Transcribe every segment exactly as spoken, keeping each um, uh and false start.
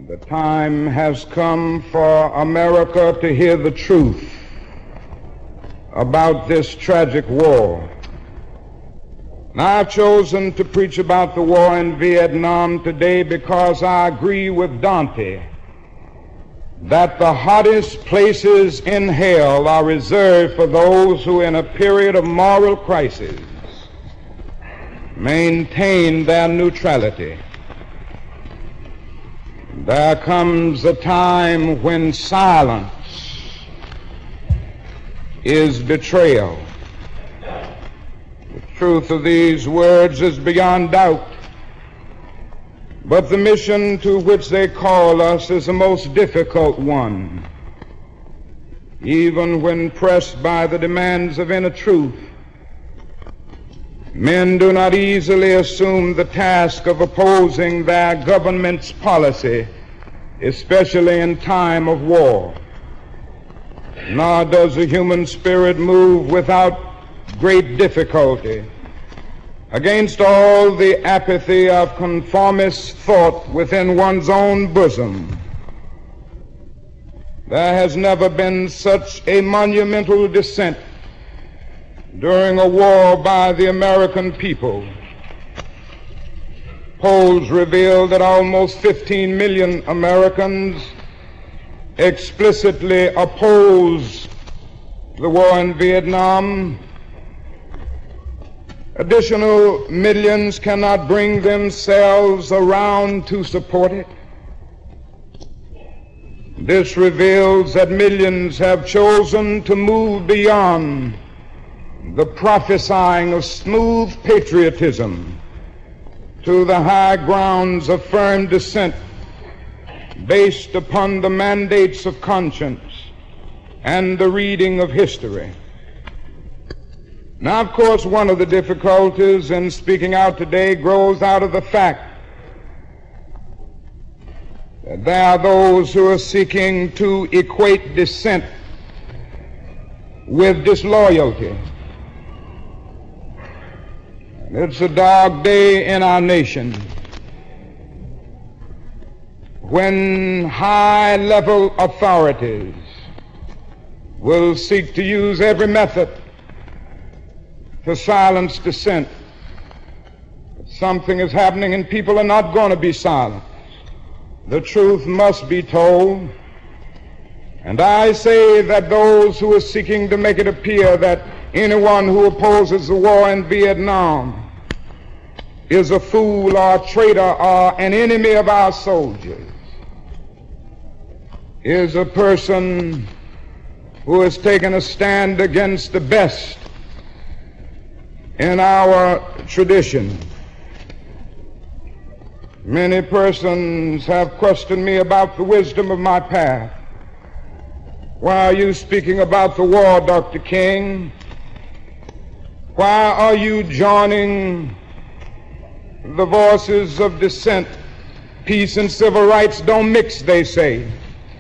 The time has come for America to hear the truth about this tragic war. And I've chosen to preach about the war in Vietnam today because I agree with Dante that the hottest places in hell are reserved for those who, in a period of moral crisis, maintain their neutrality. There comes a time when silence is betrayal. The truth of these words is beyond doubt, but the mission to which they call us is the most difficult one. Even when pressed by the demands of inner truth, men do not easily assume the task of opposing their government's policy, especially in time of war. Nor does the human spirit move without great difficulty against all the apathy of conformist thought within one's own bosom. There has never been such a monumental dissent during a war by the American people. Polls reveal that almost fifteen million Americans explicitly oppose the war in Vietnam. Additional millions cannot bring themselves around to support it. This reveals that millions have chosen to move beyond the prophesying of smooth patriotism to the high grounds of firm dissent based upon the mandates of conscience and the reading of history. Now, of course, one of the difficulties in speaking out today grows out of the fact that there are those who are seeking to equate dissent with disloyalty. It's a dark day in our nation when high-level authorities will seek to use every method to silence dissent. Something is happening and people are not going to be silent. The truth must be told. And I say that those who are seeking to make it appear that anyone who opposes the war in Vietnam is a fool or a traitor or an enemy of our soldiers is a person who has taken a stand against the best in our tradition. Many persons have questioned me about the wisdom of my path. Why are you speaking about the war, Doctor King? Why are you joining the voices of dissent? Peace and civil rights don't mix, they say.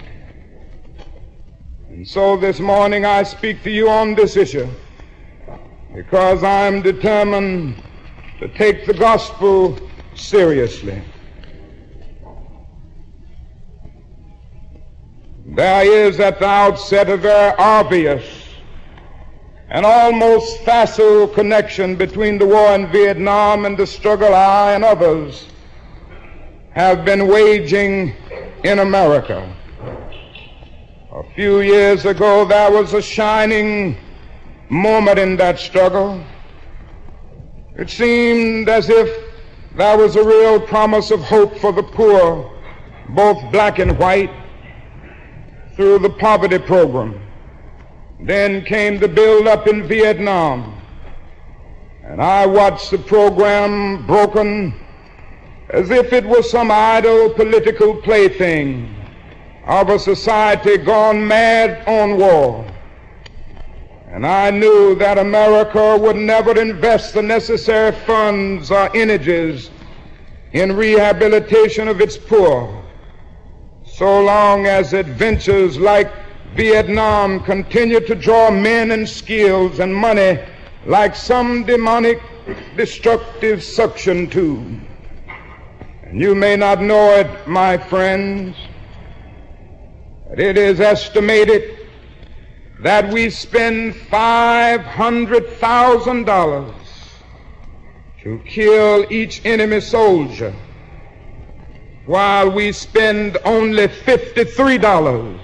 And so this morning I speak to you on this issue because I'm determined to take the gospel seriously. There is at the outset a very obvious and almost facile connection between the war in Vietnam and the struggle I and others have been waging in America. A few years ago, there was a shining moment in that struggle. It seemed as if there was a real promise of hope for the poor, both black and white, through the poverty program. Then came the build-up in Vietnam, and I watched the program broken as if it was some idle political plaything of a society gone mad on war. And I knew that America would never invest the necessary funds or energies in rehabilitation of its poor so long as adventures like Vietnam continue to draw men and skills and money like some demonic destructive suction tube. And you may not know it, my friends, but it is estimated that we spend five hundred thousand dollars to kill each enemy soldier, while we spend only fifty-three dollars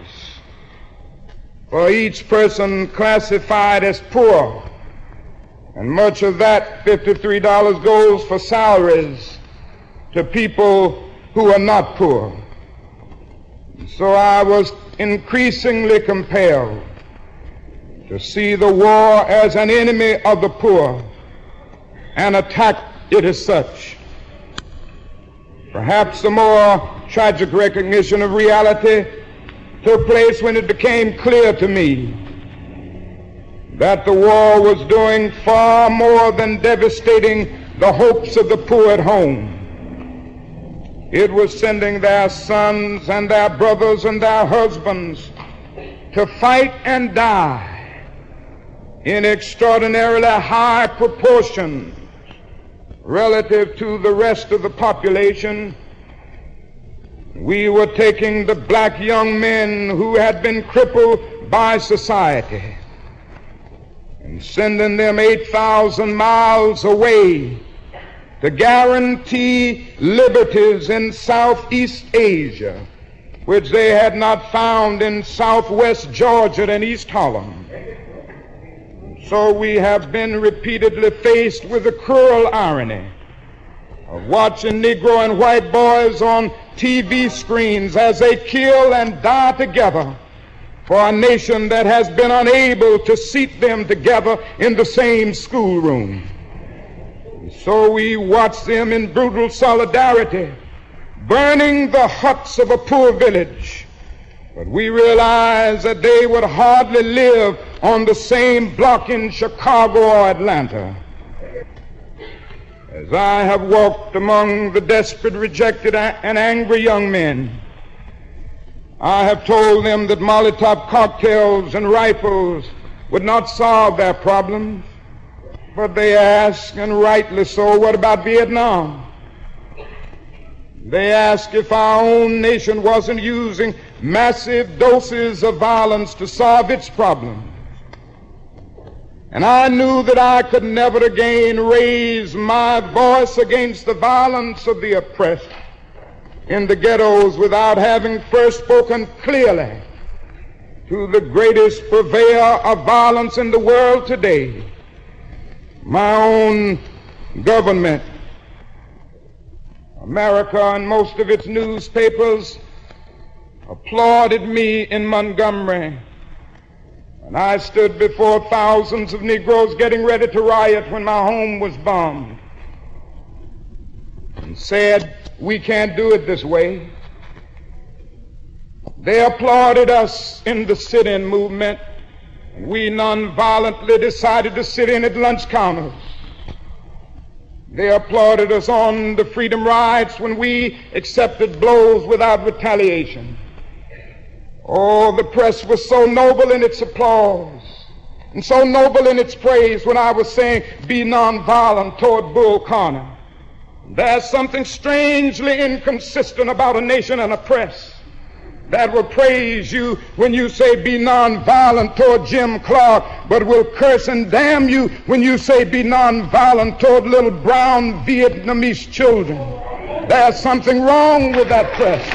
for each person classified as poor. And much of that fifty-three dollars goes for salaries to people who are not poor. So I was increasingly compelled to see the war as an enemy of the poor and attack it as such. Perhaps the more tragic recognition of reality took place when it became clear to me that the war was doing far more than devastating the hopes of the poor at home. It was sending their sons and their brothers and their husbands to fight and die in extraordinarily high proportions relative to the rest of the population. We were taking the black young men who had been crippled by society and sending them eight thousand miles away to guarantee liberties in Southeast Asia, which they had not found in Southwest Georgia and East Holland. So we have been repeatedly faced with the cruel irony of watching Negro and white boys on T V screens as they kill and die together for a nation that has been unable to seat them together in the same schoolroom. So we watch them in brutal solidarity, burning the huts of a poor village. But we realize that they would hardly live on the same block in Chicago or Atlanta. As I have walked among the desperate, rejected, and angry young men, I have told them that Molotov cocktails and rifles would not solve their problems. But they ask, and rightly so, what about Vietnam? They ask if our own nation wasn't using massive doses of violence to solve its problems. And I knew that I could never again raise my voice against the violence of the oppressed in the ghettos without having first spoken clearly to the greatest purveyor of violence in the world today, my own government. America and most of its newspapers applauded me in Montgomery, and I stood before thousands of Negroes getting ready to riot when my home was bombed, and said, we can't do it this way. They applauded us in the sit-in movement, and we nonviolently decided to sit in at lunch counters. They applauded us on the freedom rides when we accepted blows without retaliation. Oh, the press was so noble in its applause and so noble in its praise when I was saying, be nonviolent toward Bull Connor. There's something strangely inconsistent about a nation and a press that will praise you when you say be nonviolent toward Jim Clark, but will curse and damn you when you say be nonviolent toward little brown Vietnamese children. There's something wrong with that press.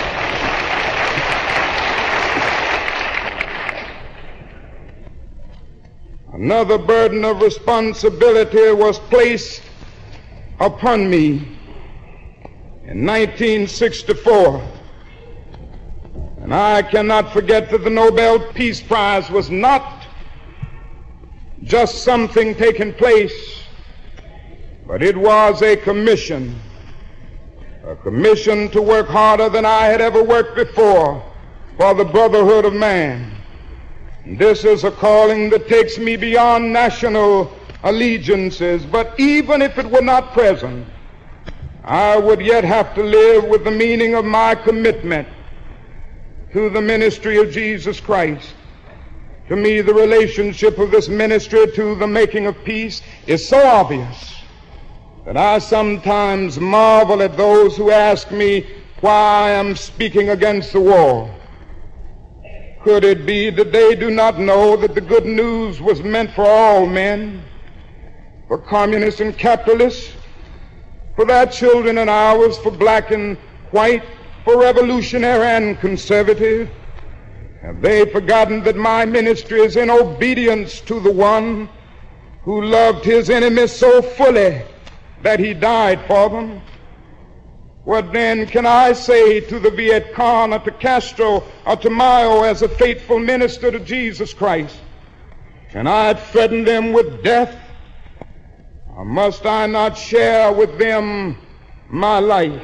Another burden of responsibility was placed upon me in nineteen sixty-four. And I cannot forget that the Nobel Peace Prize was not just something taking place, but it was a commission, a commission to work harder than I had ever worked before for the brotherhood of man. And this is a calling that takes me beyond national allegiances, but even if it were not present, I would yet have to live with the meaning of my commitment to the ministry of Jesus Christ. To me, the relationship of this ministry to the making of peace is so obvious that I sometimes marvel at those who ask me why I am speaking against the war. Could it be that they do not know that the good news was meant for all men, for communists and capitalists, for their children and ours, for black and white, for revolutionary and conservative? Have they forgotten that my ministry is in obedience to the one who loved his enemies so fully that he died for them? What then can I say to the Viet Cong or to Castro or to Mao as a faithful minister to Jesus Christ? Can I threaten them with death? Or must I not share with them my life?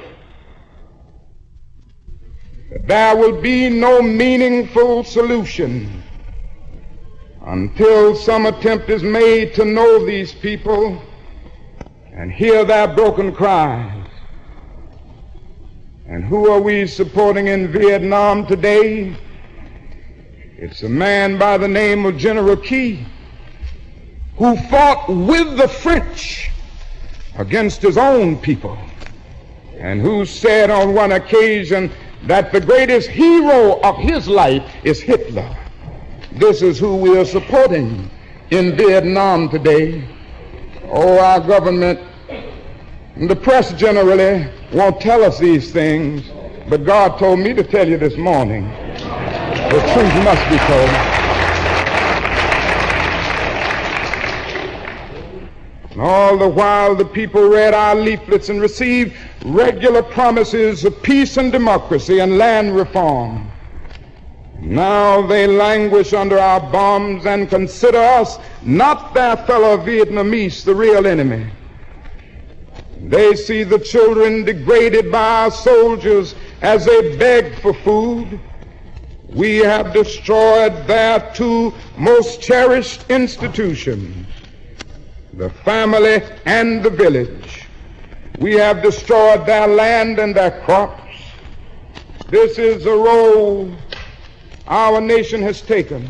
There will be no meaningful solution until some attempt is made to know these people and hear their broken cries. And who are we supporting in Vietnam today? It's a man by the name of General Key, who fought with the French against his own people, and who said on one occasion that the greatest hero of his life is Hitler. This is who we are supporting in Vietnam today. Oh, our government and the press generally won't tell us these things, but God told me to tell you this morning. The truth must be told. And all the while the people read our leaflets and received regular promises of peace and democracy and land reform. Now they languish under our bombs and consider us, not their fellow Vietnamese, the real enemy. They see the children degraded by our soldiers as they beg for food. We have destroyed their two most cherished institutions, the family and the village. We have destroyed their land and their crops. This is the role our nation has taken,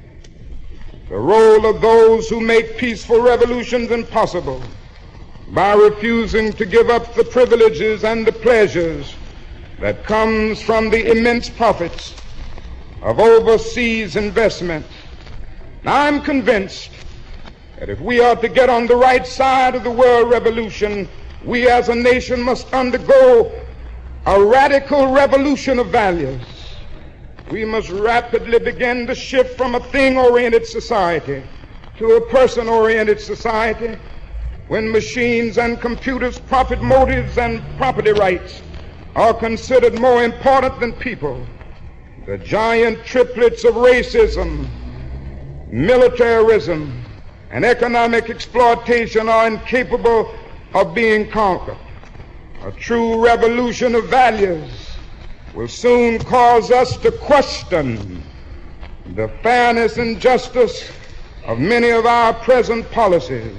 the role of those who make peaceful revolutions impossible by refusing to give up the privileges and the pleasures that comes from the immense profits of overseas investment. Now, I'm convinced that if we are to get on the right side of the world revolution, we as a nation must undergo a radical revolution of values. We must rapidly begin to shift from a thing-oriented society to a person-oriented society, when machines and computers, profit motives, and property rights are considered more important than people. The giant triplets of racism, militarism, and economic exploitation are incapable of being conquered. A true revolution of values will soon cause us to question the fairness and justice of many of our present policies.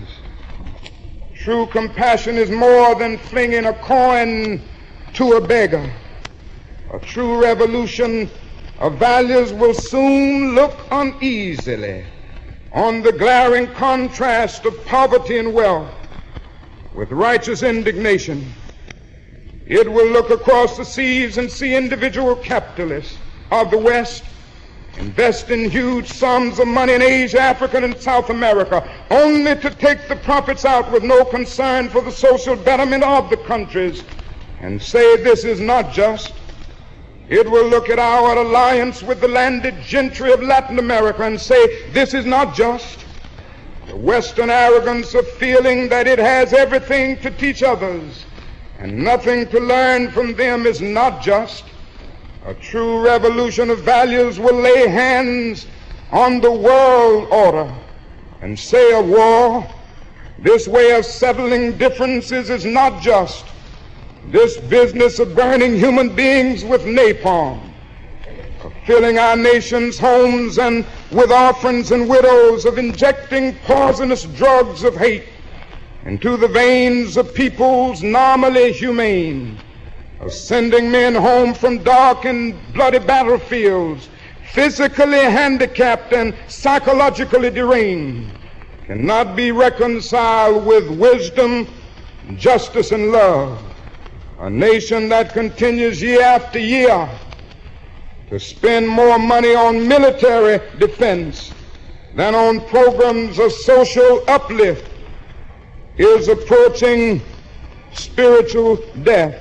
True compassion is more than flinging a coin to a beggar. A true revolution of values will soon look uneasily on the glaring contrast of poverty and wealth with righteous indignation. It will look across the seas and see individual capitalists of the West investing huge sums of money in Asia, Africa, and South America, only to take the profits out with no concern for the social betterment of the countries, and say this is not just. It will look at our alliance with the landed gentry of Latin America and say this is not just. The Western arrogance of feeling that it has everything to teach others and nothing to learn from them is not just. A true revolution of values will lay hands on the world order and say of war, this way of settling differences is not just. This business of burning human beings with napalm, of filling our nation's homes and with orphans and widows, of injecting poisonous drugs of hate into the veins of peoples normally humane, of sending men home from dark and bloody battlefields, physically handicapped and psychologically deranged, cannot be reconciled with wisdom justice, and love. A nation that continues year after year to spend more money on military defense than on programs of social uplift is approaching spiritual death.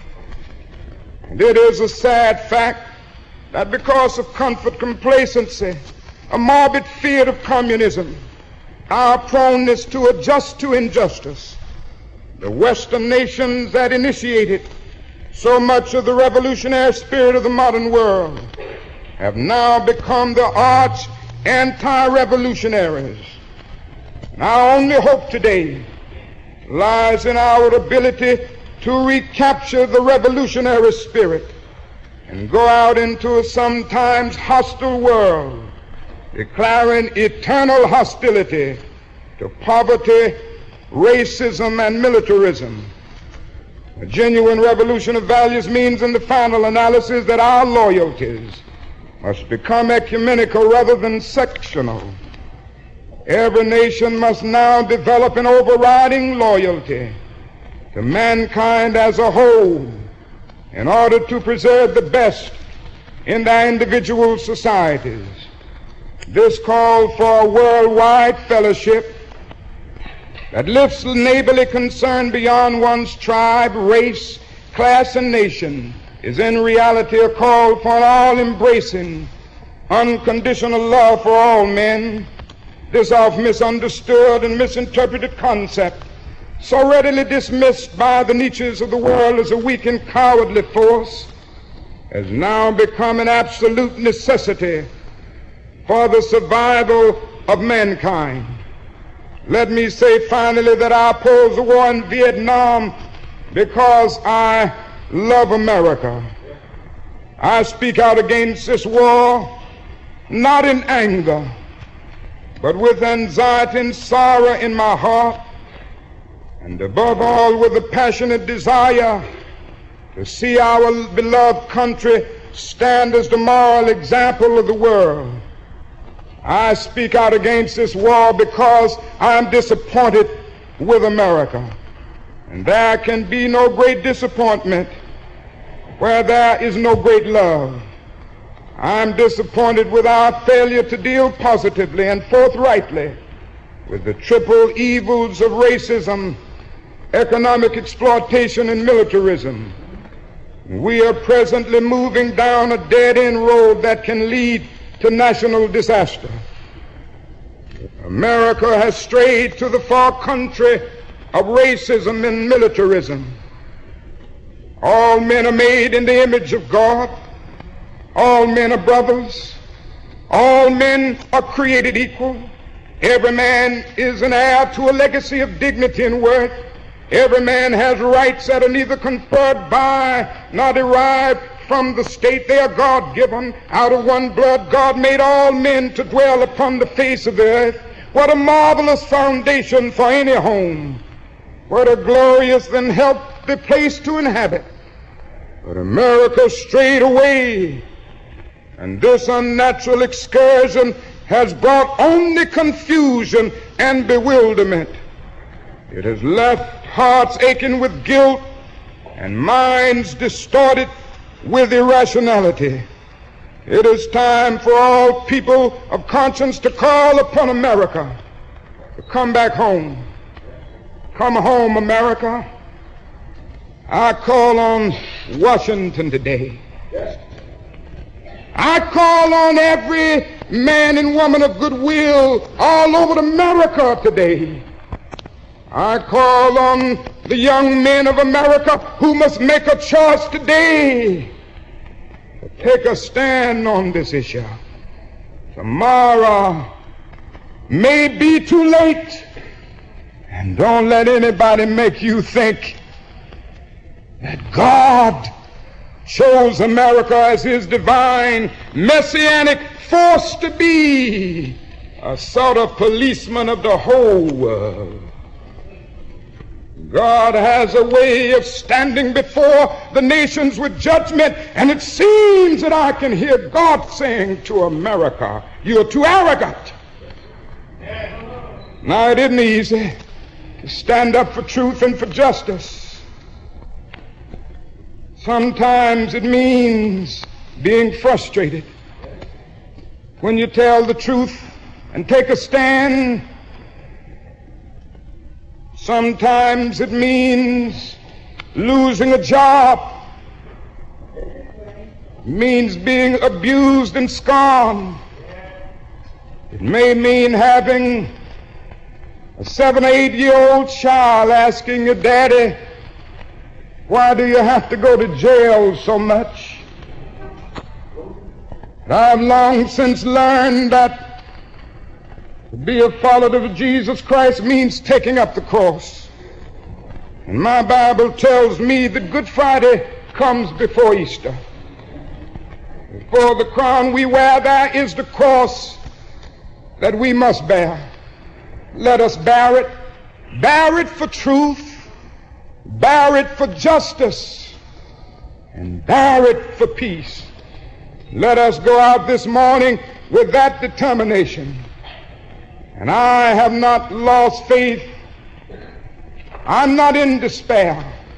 And it is a sad fact that because of comfort, complacency, a morbid fear of communism, our proneness to adjust to injustice, the Western nations that initiated so much of the revolutionary spirit of the modern world have now become the arch anti-revolutionaries. And our only hope today lies in our ability to recapture the revolutionary spirit and go out into a sometimes hostile world, declaring eternal hostility to poverty, racism, and militarism. A genuine revolution of values means in the final analysis that our loyalties must become ecumenical rather than sectional. Every nation must now develop an overriding loyalty to mankind as a whole in order to preserve the best in their individual societies. This call for a worldwide fellowship that lifts neighborly concern beyond one's tribe, race, class, and nation is in reality a call for an all-embracing, unconditional love for all men. This often misunderstood and misinterpreted concept, so readily dismissed by the niches of the world as a weak and cowardly force, has now become an absolute necessity for the survival of mankind. Let me say finally that I oppose the war in Vietnam because I love America. I speak out against this war not in anger, but with anxiety and sorrow in my heart, and above all with a passionate desire to see our beloved country stand as the moral example of the world. I speak out against this war because I'm disappointed with America. And there can be no great disappointment where there is no great love. I'm disappointed with our failure to deal positively and forthrightly with the triple evils of racism, economic exploitation, and militarism. We are presently moving down a dead-end road that can lead to national disaster. America has strayed to the far country of racism and militarism. All men are made in the image of God. All men are brothers. All men are created equal. Every man is an heir to a legacy of dignity and worth. Every man has rights that are neither conferred by nor derived from the state. They are God-given. Out of one blood, God made all men to dwell upon the face of the earth. What a marvelous foundation for any home. What a glorious and healthy place to inhabit. But America strayed away, and this unnatural excursion has brought only confusion and bewilderment. It has left hearts aching with guilt and minds distorted with irrationality. It is time for all people of conscience to call upon America to come back home. Come home, America. I call on Washington today. I call on every man and woman of goodwill all over America today. I call on the young men of America who must make a choice today to take a stand on this issue. Tomorrow may be too late, and don't let anybody make you think that God chose America as his divine messianic force to be a sort of policeman of the whole world. God has a way of standing before the nations with judgment, and it seems that I can hear God saying to America, "You're too arrogant." Now, it isn't easy to stand up for truth and for justice. Sometimes it means being frustrated when you tell the truth and take a stand. Sometimes it means losing a job. It means being abused and scorned. It may mean having a seven, eight-year-old child asking your daddy, why do you have to go to jail so much? I've long since learned that to be a follower of Jesus Christ means taking up the cross. And my Bible tells me that Good Friday comes before Easter. Before the crown we wear, there is the cross that we must bear. Let us bear it. Bear it for truth. Bear it for justice. And bear it for peace. Let us go out this morning with that determination. And I have not lost faith. I'm not in despair.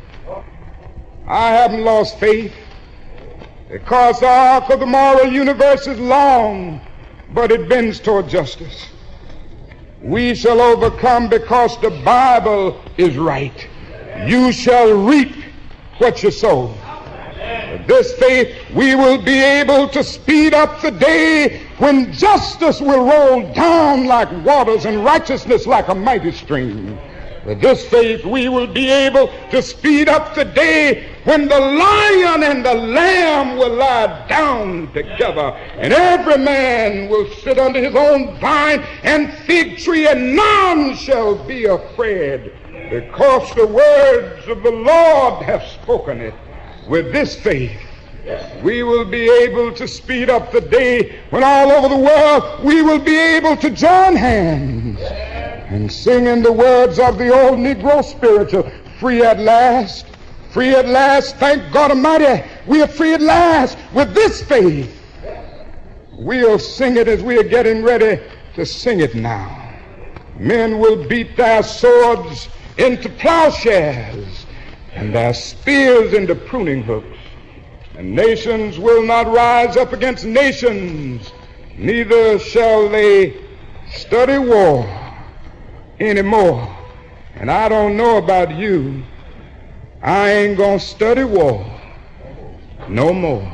I haven't lost faith because the arc of the moral universe is long, but it bends toward justice. We shall overcome because the Bible is right. You shall reap what you sow. With this faith, we will be able to speed up the day when justice will roll down like waters and righteousness like a mighty stream. With this faith, we will be able to speed up the day when the lion and the lamb will lie down together, and every man will sit under his own vine and fig tree, and none shall be afraid, because the words of the Lord have spoken it. With this faith, we will be able to speed up the day when all over the world we will be able to join hands and sing in the words of the old Negro spiritual, free at last, free at last, thank God Almighty, we are free at last. With this faith, we'll sing it as we are getting ready to sing it now. Men will beat their swords into plowshares and their spears into pruning hooks. And nations will not rise up against nations, neither shall they study war anymore. And I don't know about you, I ain't gonna study war no more.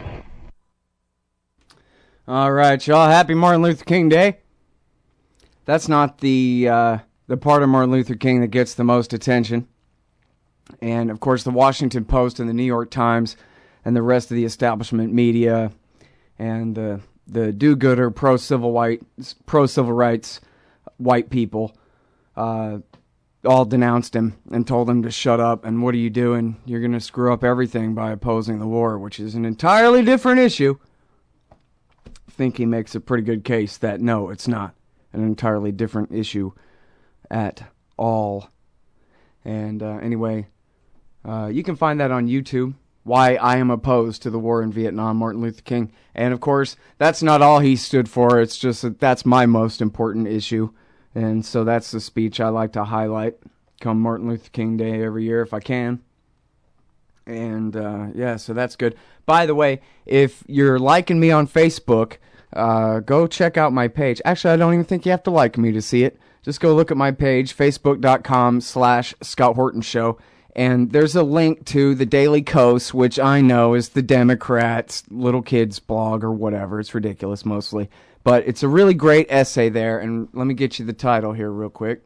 All right, y'all. Happy Martin Luther King Day. That's not the uh, the part of Martin Luther King that gets the most attention. And, of course, the Washington Post and the New York Times and the rest of the establishment media and the the do-gooder pro-civil white pro-civil rights white people uh, all denounced him and told him to shut up. And what are you doing? You're going to screw up everything by opposing the war, which is an entirely different issue. I think he makes a pretty good case that, no, it's not an entirely different issue at all. And uh, anyway, uh, you can find that on YouTube, Why I Am Opposed to the War in Vietnam, Martin Luther King. And of course, that's not all he stood for. It's just that that's my most important issue. And so that's the speech I like to highlight come Martin Luther King Day every year if I can. And uh, yeah, so that's good. By the way, if you're liking me on Facebook, uh, go check out my page. Actually, I don't even think you have to like me to see it. Just go look at my page, facebook.com slash Scott Horton Show. And there's a link to the Daily Kos, which I know is the Democrats' little kids blog or whatever. It's ridiculous mostly. But it's a really great essay there. And let me get you the title here real quick.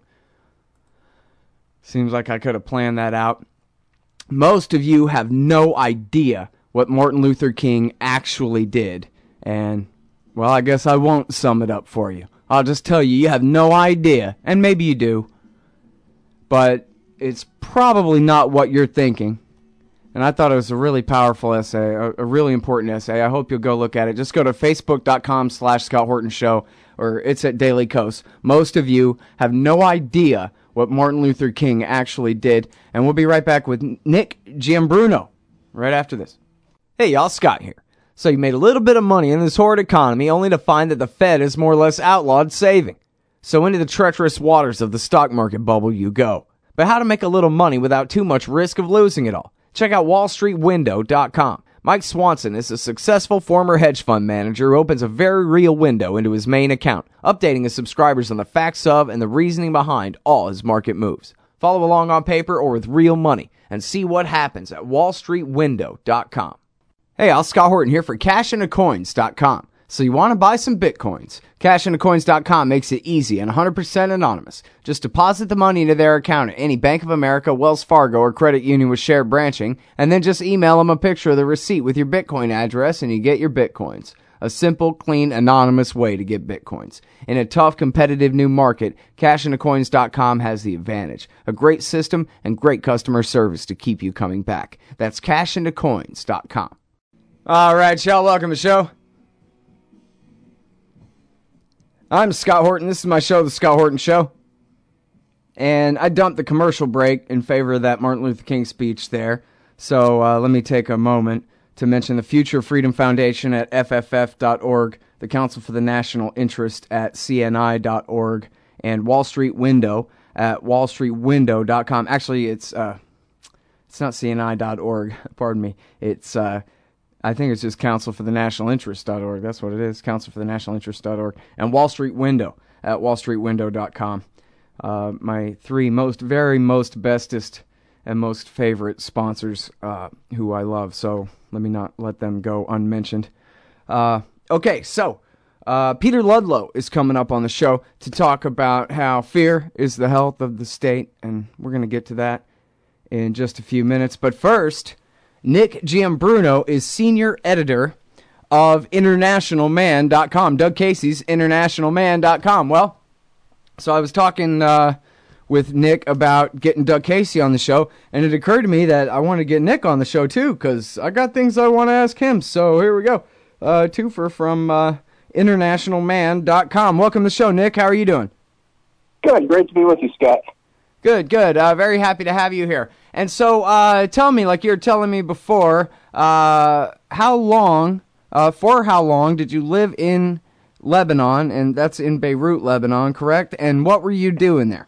Seems like I could have planned that out. Most of you have no idea what Martin Luther King actually did. And, well, I guess I won't sum it up for you. I'll just tell you, you have no idea. And maybe you do. But it's probably not what you're thinking. And I thought it was a really powerful essay, a, a really important essay. I hope you'll go look at it. Just go to facebook.com slash Scott Horton Show, or it's at Daily Kos. Most of you have no idea what Martin Luther King actually did. And we'll be right back with Nick Giambruno right after this. Hey, y'all, Scott here. So you made a little bit of money in this horrid economy only to find that the Fed has more or less outlawed saving. So into the treacherous waters of the stock market bubble you go. But how to make a little money without too much risk of losing it all? Check out wall street window dot com. Mike Swanson is a successful former hedge fund manager who opens a very real window into his main account, updating his subscribers on the facts of and the reasoning behind all his market moves. Follow along on paper or with real money and see what happens at wall street window dot com. Hey, I'll Scott Horton here for cash into coins dot com. So you want to buy some Bitcoins? cash into coins dot com makes it easy and one hundred percent anonymous. Just deposit the money into their account at any Bank of America, Wells Fargo, or credit union with shared branching, and then just email them a picture of the receipt with your Bitcoin address and you get your Bitcoins. A simple, clean, anonymous way to get Bitcoins. In a tough, competitive new market, cash into coins dot com has the advantage. A great system and great customer service to keep you coming back. That's cash into coins dot com. All right, y'all, welcome to the show. I'm Scott Horton. This is my show, The Scott Horton Show. And I dumped the commercial break in favor of that Martin Luther King speech there. So uh, let me take a moment to mention the Future Freedom Foundation at F F F dot org, the Council for the National Interest at C N I dot org, and Wall Street Window at wall street window dot com. Actually, it's uh, it's not C N I dot org, pardon me. It's... Uh, I think it's just council for the national interest dot org. That's what it is, council for the national interest dot org. And Wall Street Window at wall street window dot com. Uh, my three most, very most bestest and most favorite sponsors uh, who I love. So let me not let them go unmentioned. Uh, okay, so uh, Peter Ludlow is coming up on the show to talk about how fear is the health of the state. And we're going to get to that in just a few minutes. But first... Nick Giambruno is senior editor of international man dot com, Doug Casey's international man dot com. Well, so I was talking uh, with Nick about getting Doug Casey on the show, and it occurred to me that I want to get Nick on the show too, because I got things I want to ask him. So here we go. Uh, twofer from uh, international man dot com. Welcome to the show, Nick. How are you doing? Good. Great to be with you, Scott. Good, good. Uh, very happy to have you here. And so, uh, tell me, like you were telling me before, uh, how long, uh, for how long did you live in Lebanon, and that's in Beirut, Lebanon, correct? And what were you doing there?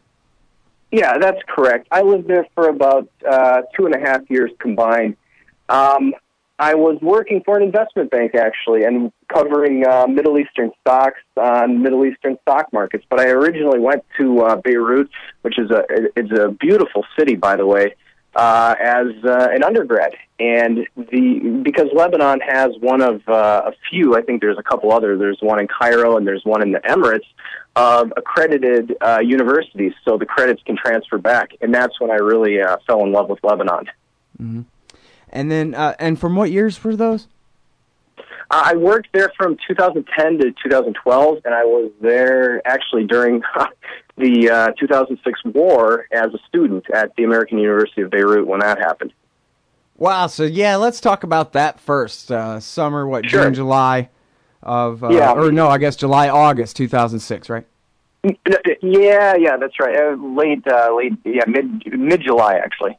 Yeah, that's correct. I lived there for about uh, two and a half years combined. Um, I was working for an investment bank, actually, and covering uh, Middle Eastern stocks on Middle Eastern stock markets. But I originally went to uh, Beirut, which is a it's a beautiful city, by the way, uh, as uh, an undergrad. And the because Lebanon has one of uh, a few, I think there's a couple other. There's one in Cairo and there's one in the Emirates of accredited uh, universities, so the credits can transfer back. And that's when I really uh, fell in love with Lebanon. Mm-hmm. And then, uh, and from what years were those? Uh, I worked there from two thousand ten to two thousand twelve, and I was there actually during the uh, two thousand six war as a student at the American University of Beirut when that happened. Wow, so yeah, let's talk about that first. Uh, summer, what, sure. June, July of, uh, yeah. or no, I guess July, August two thousand six, right? Yeah, yeah, that's right. Uh, late, uh, late, yeah, mid, mid-July, actually.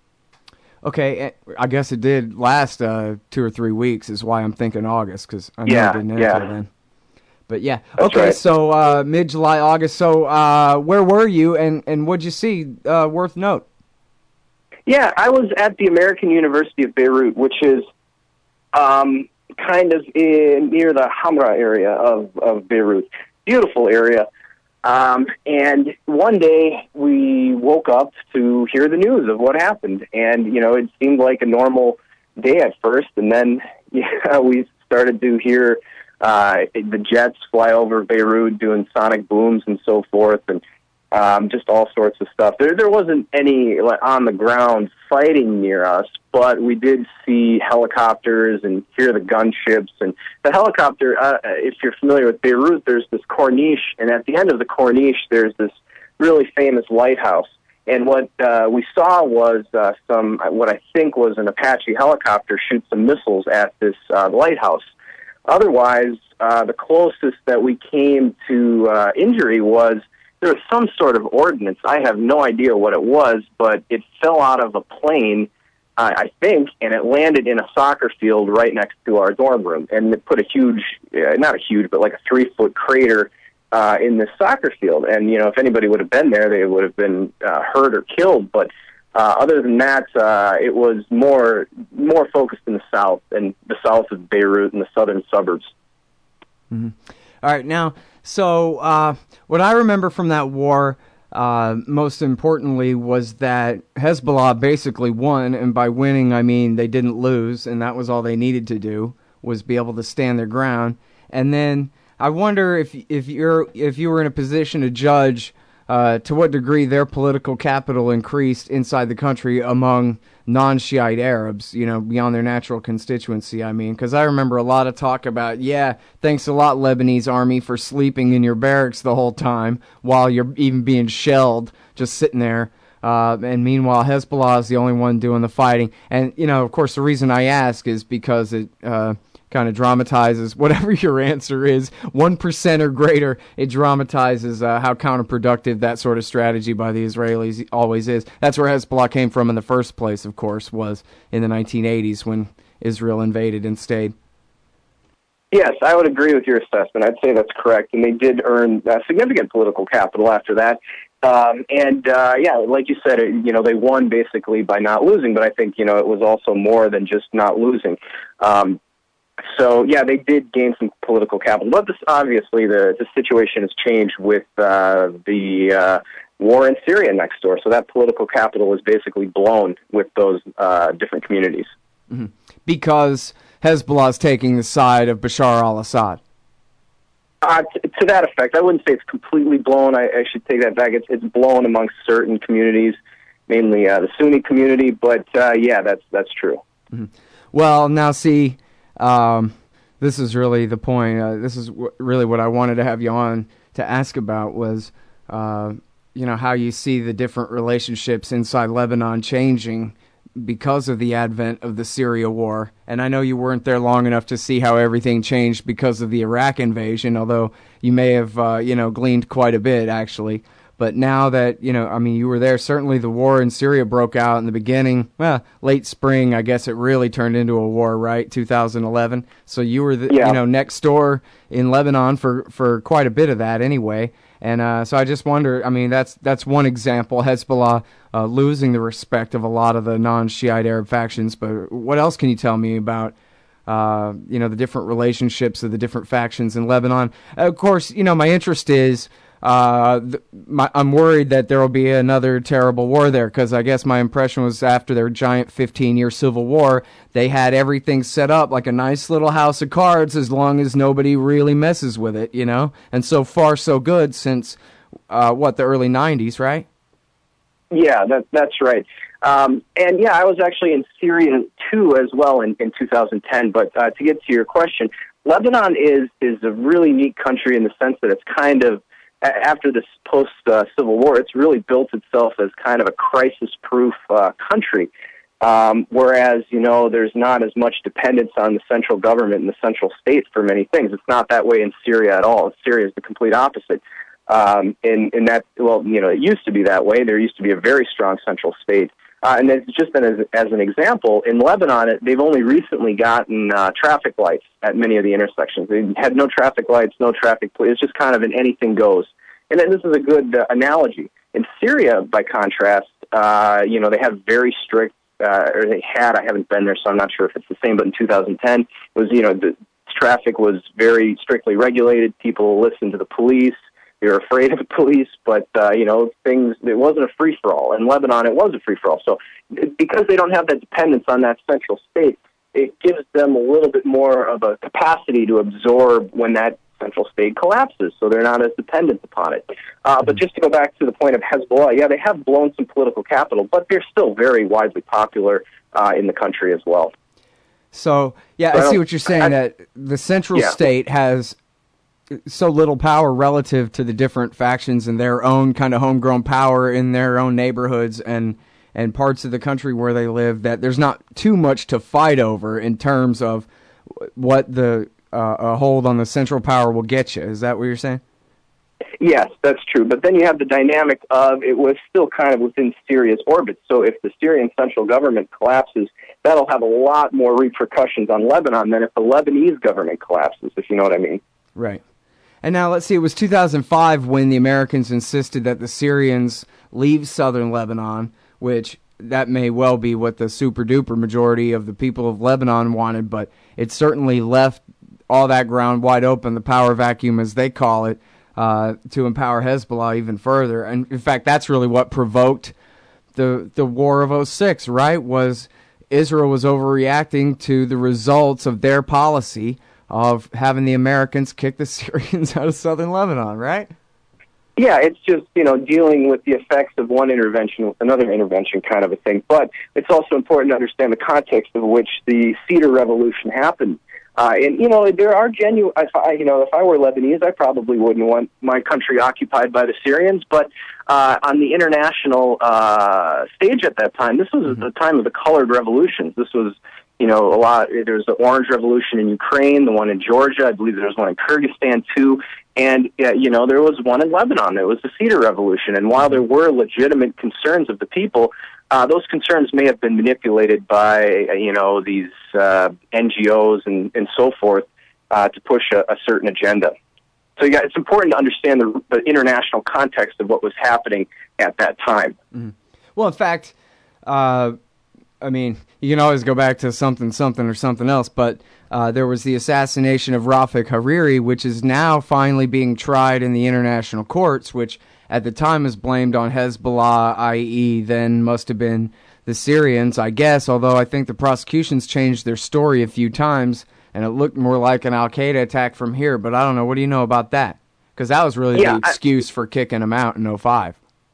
Okay, I guess it did last uh, two or three weeks is why I'm thinking August, because I know yeah, it didn't end yeah. until then. But yeah, That's okay, right. so uh, mid-July, August. So uh, where were you, and, and what'd you see uh, worth note? Yeah, I was at the American University of Beirut, which is um, kind of in, near the Hamra area of, of Beirut. Beautiful area. Um, and one day we woke up to hear the news of what happened. And, you know, it seemed like a normal day at first. And then yeah, we started to hear uh, the jets fly over Beirut doing sonic booms and so forth. And um, just all sorts of stuff. There, there wasn't any like, on the ground fighting near us, but we did see helicopters and hear the gunships. And the helicopter, uh, if you're familiar with Beirut, there's this corniche, and at the end of the corniche, there's this really famous lighthouse. And what uh, we saw was uh, some, what I think was an Apache helicopter shoot some missiles at this uh, lighthouse. Otherwise, uh, the closest that we came to uh, injury was there was some sort of ordnance. I have no idea what it was, but it fell out of a plane, uh, I think, and it landed in a soccer field right next to our dorm room. And it put a huge, uh, not a huge, but like a three-foot crater uh, in this soccer field. And, you know, if anybody would have been there, they would have been uh, hurt or killed. But uh, other than that, uh, it was more more focused in the south, and the south of Beirut and the southern suburbs. Mm-hmm. All right, now, so uh, what I remember from that war, uh, most importantly, was that Hezbollah basically won, and by winning, I mean they didn't lose, and that was all they needed to do, was be able to stand their ground. And then I wonder if if you're if you were in a position to judge uh, to what degree their political capital increased inside the country among non-Shiite Arabs, you know, beyond their natural constituency, I mean, because I remember a lot of talk about, yeah, thanks a lot, Lebanese army, for sleeping in your barracks the whole time while you're even being shelled, just sitting there. Uh, and meanwhile, Hezbollah is the only one doing the fighting. And, you know, of course, the reason I ask is because it uh, kind of dramatizes whatever your answer is, one percent or greater, it dramatizes uh, how counterproductive that sort of strategy by the Israelis always is. That's where Hezbollah came from in the first place, of course, was in the nineteen eighties when Israel invaded and stayed. Yes, I would agree with your assessment. I'd say that's correct. And they did earn uh, significant political capital after that. Um, and, uh, yeah, like you said, it, you know, they won basically by not losing, but I think, you know, it was also more than just not losing. Um, so, yeah, they did gain some political capital. But this, obviously the, the situation has changed with uh, the uh, war in Syria next door. So that political capital was basically blown with those uh, different communities. Mm-hmm. Because Hezbollah is taking the side of Bashar al-Assad. Uh, t- to that effect, I wouldn't say it's completely blown. I, I should take that back. It's, it's blown amongst certain communities, mainly uh, the Sunni community. But uh, yeah, that's that's true. Mm-hmm. Well, now see, um, this is really the point. Uh, this is w- really what I wanted to have you on to ask about was, uh, you know, how you see the different relationships inside Lebanon changing because of the advent of the Syria war. And I know you weren't there long enough to see how everything changed because of the Iraq invasion, although you may have, uh, you know, gleaned quite a bit, actually. But now that, you know, I mean, you were there, certainly the war in Syria broke out in the beginning, well, late spring, I guess it really turned into a war, right, two thousand eleven. So you were, the, yeah. you know, next door in Lebanon for, for quite a bit of that anyway. And uh, so I just wonder, I mean, that's that's one example, Hezbollah uh, losing the respect of a lot of the non-Shiite Arab factions. But what else can you tell me about, uh, you know, the different relationships of the different factions in Lebanon? Of course, you know, my interest is, uh, th- my, I'm worried that there will be another terrible war there, because I guess my impression was after their giant fifteen-year civil war, they had everything set up like a nice little house of cards as long as nobody really messes with it, you know? And so far, so good since, uh, what, the early nineties, right? Yeah, that, that's right. Um, and, yeah, I was actually in Syria, too, as well in, in two thousand ten. But uh, to get to your question, Lebanon is, is a really neat country in the sense that it's kind of, after this post-Civil uh, War, it's really built itself as kind of a crisis-proof uh, country. Um, whereas, you know, there's not as much dependence on the central government and the central state for many things. It's not that way in Syria at all. Syria is the complete opposite. Um, in, in that, well, you know, it used to be that way. There used to be a very strong central state. Uh, and it's just been as, as an example, in Lebanon, it, they've only recently gotten uh, traffic lights at many of the intersections. They had no traffic lights, no traffic police. It's just kind of an anything goes. And then this is a good uh, analogy. In Syria, by contrast, uh, you know, they have very strict, uh, or they had, I haven't been there, so I'm not sure if it's the same, but in two thousand ten, it was, you know, the traffic was very strictly regulated. People listened to the police. They were afraid of the police, but, uh, you know, things, it wasn't a free-for-all. In Lebanon, it was a free-for-all. So because they don't have that dependence on that central state, it gives them a little bit more of a capacity to absorb when that central state collapses, so they're not as dependent upon it. Uh, but just to go back to the point of Hezbollah, yeah, they have blown some political capital, but they're still very widely popular uh, in the country as well. So, yeah, so I I see what you're saying, I, that the central yeah. state has so little power relative to the different factions and their own kind of homegrown power in their own neighborhoods and and parts of the country where they live, that there's not too much to fight over in terms of what the uh, a hold on the central power will get you. Is that what you're saying? Yes, that's true. But then you have the dynamic of it was still kind of within Syria's orbit. So if the Syrian central government collapses, that'll have a lot more repercussions on Lebanon than if the Lebanese government collapses, if you know what I mean. Right. And now let's see, it was two thousand five when the Americans insisted that the Syrians leave southern Lebanon, which that may well be what the super-duper majority of the people of Lebanon wanted, but it certainly left all that ground wide open, the power vacuum as they call it, uh, to empower Hezbollah even further. And in fact, that's really what provoked the the war of oh six, right? Was Israel was overreacting to the results of their policy of having the Americans kick the Syrians out of southern Lebanon, right? Yeah, it's just, you know, dealing with the effects of one intervention with another intervention kind of a thing. But it's also important to understand the context of which the Cedar Revolution happened. Uh, and, you know, there are genuine, if I, you know, if I were Lebanese, I probably wouldn't want my country occupied by the Syrians. But uh, on the international uh, stage at that time, this was mm-hmm. the time of the colored revolutions. This was, you know, a lot, there was the Orange Revolution in Ukraine, the one in Georgia, I believe there was one in Kyrgyzstan too. And, uh, you know, there was one in Lebanon. It was the Cedar Revolution. And while there were legitimate concerns of the people, uh, those concerns may have been manipulated by, uh, you know, these uh, N G Os and, and so forth uh, to push a, a certain agenda. So yeah, it's important to understand the, the international context of what was happening at that time. Mm-hmm. Well, in fact, uh, I mean, you can always go back to something, something, or something else, but uh, there was the assassination of Rafik Hariri, which is now finally being tried in the international courts, which at the time was blamed on Hezbollah, that is then must have been the Syrians, I guess, although I think the prosecutions changed their story a few times, and it looked more like an Al-Qaeda attack from here, but I don't know. What do you know about that? Because that was really yeah, the excuse I, for kicking them out in oh five.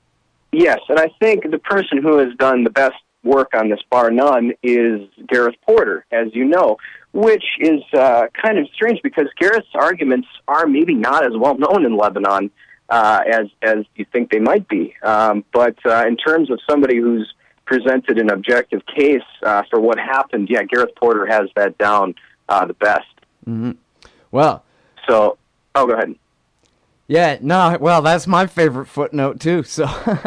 Yes, and I think the person who has done the best work on this, bar none, is Gareth Porter, as you know, which is uh, kind of strange because Gareth's arguments are maybe not as well known in Lebanon uh, as as you think they might be. Um, but uh, in terms of somebody who's presented an objective case uh, for what happened, yeah, Gareth Porter has that down uh, the best. Mm-hmm. Well, so oh, go ahead. Yeah, no, well, that's my favorite footnote too. So.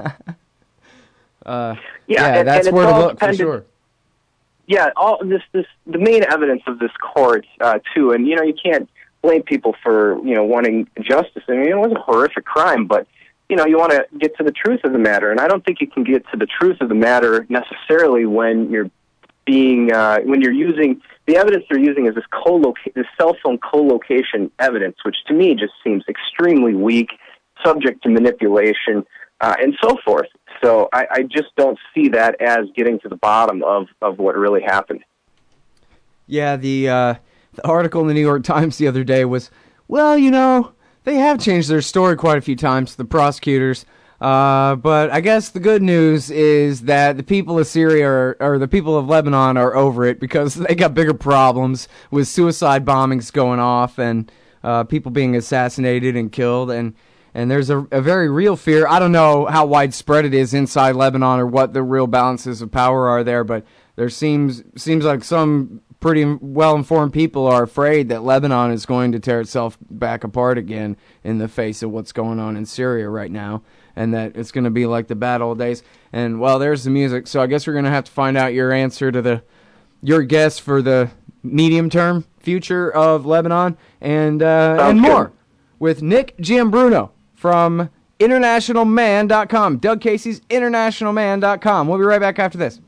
Uh, yeah, yeah and, that's and where to look dependent, for sure. Yeah, all this, this, the main evidence of this court uh, too, and you know, you can't blame people for you know wanting justice. I mean, it was a horrific crime, but you know, you want to get to the truth of the matter, and I don't think you can get to the truth of the matter necessarily when you're being uh, when you're using the evidence they're using is this co-loca- this cell phone co-location evidence, which to me just seems extremely weak, subject to manipulation, uh, and so forth. So I, I just don't see that as getting to the bottom of, of what really happened. Yeah, the, uh, the article in the New York Times the other day was, well, you know, they have changed their story quite a few times, the prosecutors. Uh, but I guess the good news is that the people of Syria are, or the people of Lebanon are over it because they got bigger problems with suicide bombings going off and uh, people being assassinated and killed. And And there's a, a very real fear. I don't know how widespread it is inside Lebanon or what the real balances of power are there, but there seems seems like some pretty well-informed people are afraid that Lebanon is going to tear itself back apart again in the face of what's going on in Syria right now, and that it's going to be like the bad old days. And, well, there's the music. So I guess we're going to have to find out your answer to the your guess for the medium-term future of Lebanon and uh, and more good. With Nick Giambruno from international man dot com. Doug Casey's international man dot com. We'll be right back after this.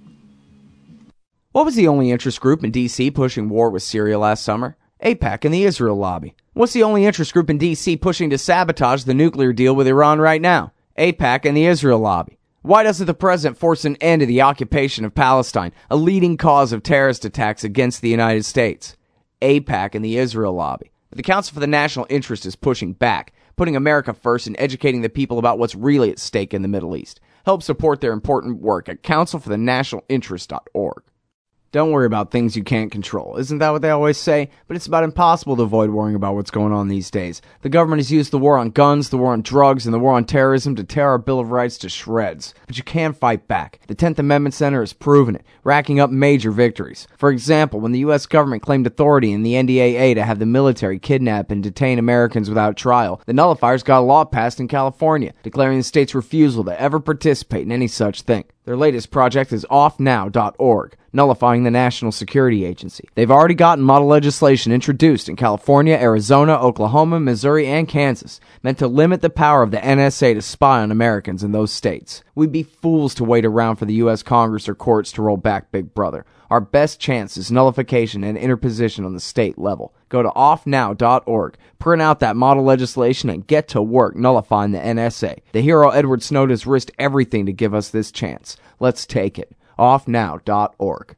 What was the only interest group in D C pushing war with Syria last summer? AIPAC and the Israel lobby. What's the only interest group in D C pushing to sabotage the nuclear deal with Iran right now? AIPAC and the Israel lobby. Why doesn't the president force an end to the occupation of Palestine, a leading cause of terrorist attacks against the United States? AIPAC and the Israel lobby. But the Council for the National Interest is pushing back, putting America first and educating the people about what's really at stake in the Middle East. Help support their important work at council for the national interest dot org. Don't worry about things you can't control. Isn't that what they always say? But it's about impossible to avoid worrying about what's going on these days. The government has used the war on guns, the war on drugs, and the war on terrorism to tear our Bill of Rights to shreds. But you can fight back. The tenth Amendment Center has proven it, racking up major victories. For example, when the U S government claimed authority in the N D A A to have the military kidnap and detain Americans without trial, the nullifiers got a law passed in California, declaring the state's refusal to ever participate in any such thing. Their latest project is off now dot org, nullifying the National Security Agency. They've already gotten model legislation introduced in California, Arizona, Oklahoma, Missouri, and Kansas, meant to limit the power of the N S A to spy on Americans in those states. We'd be fools to wait around for the U S Congress or courts to roll back Big Brother. Our best chance is nullification and interposition on the state level. Go to off now dot org, print out that model legislation, and get to work nullifying the N S A. The hero Edward Snowden has risked everything to give us this chance. Let's take it. off now dot org.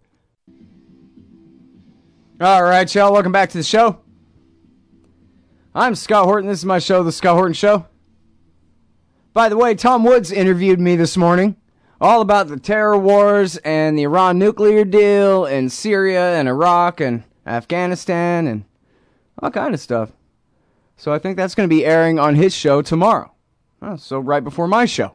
All right, y'all, welcome back to the show. I'm Scott Horton. This is my show, The Scott Horton Show. By the way, Tom Woods interviewed me this morning all about the terror wars and the Iran nuclear deal and Syria and Iraq and Afghanistan and all kind of stuff. So I think that's going to be airing on his show tomorrow. Oh, so right before my show.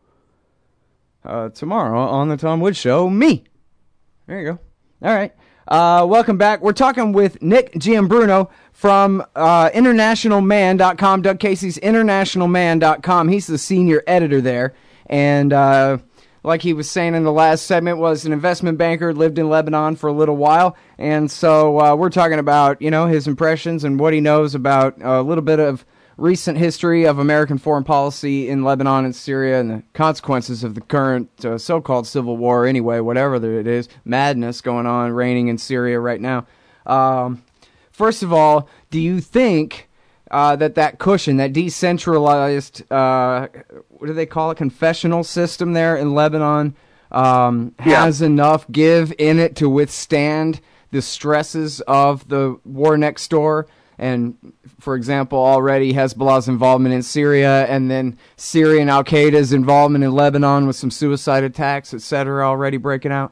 Uh, tomorrow on the Tom Woods Show, me. There you go. All right. Uh, welcome back. We're talking with Nick Giambruno from uh, international man dot com, Doug Casey's international man dot com. He's the senior editor there. And uh, like he was saying in the last segment, was an investment banker, lived in Lebanon for a little while. And so uh, we're talking about, you know, his impressions and what he knows about a little bit of recent history of American foreign policy in Lebanon and Syria and the consequences of the current uh, so-called civil war, anyway, whatever it is, madness going on, reigning in Syria right now. Um, first of all, do you think uh, that that cushion, that decentralized, uh, what do they call it, confessional system there in Lebanon, um, has yeah. enough give in it to withstand the stresses of the war next door? And, for example, already Hezbollah's involvement in Syria, and then Syrian Al-Qaeda's involvement in Lebanon with some suicide attacks, et cetera, already breaking out?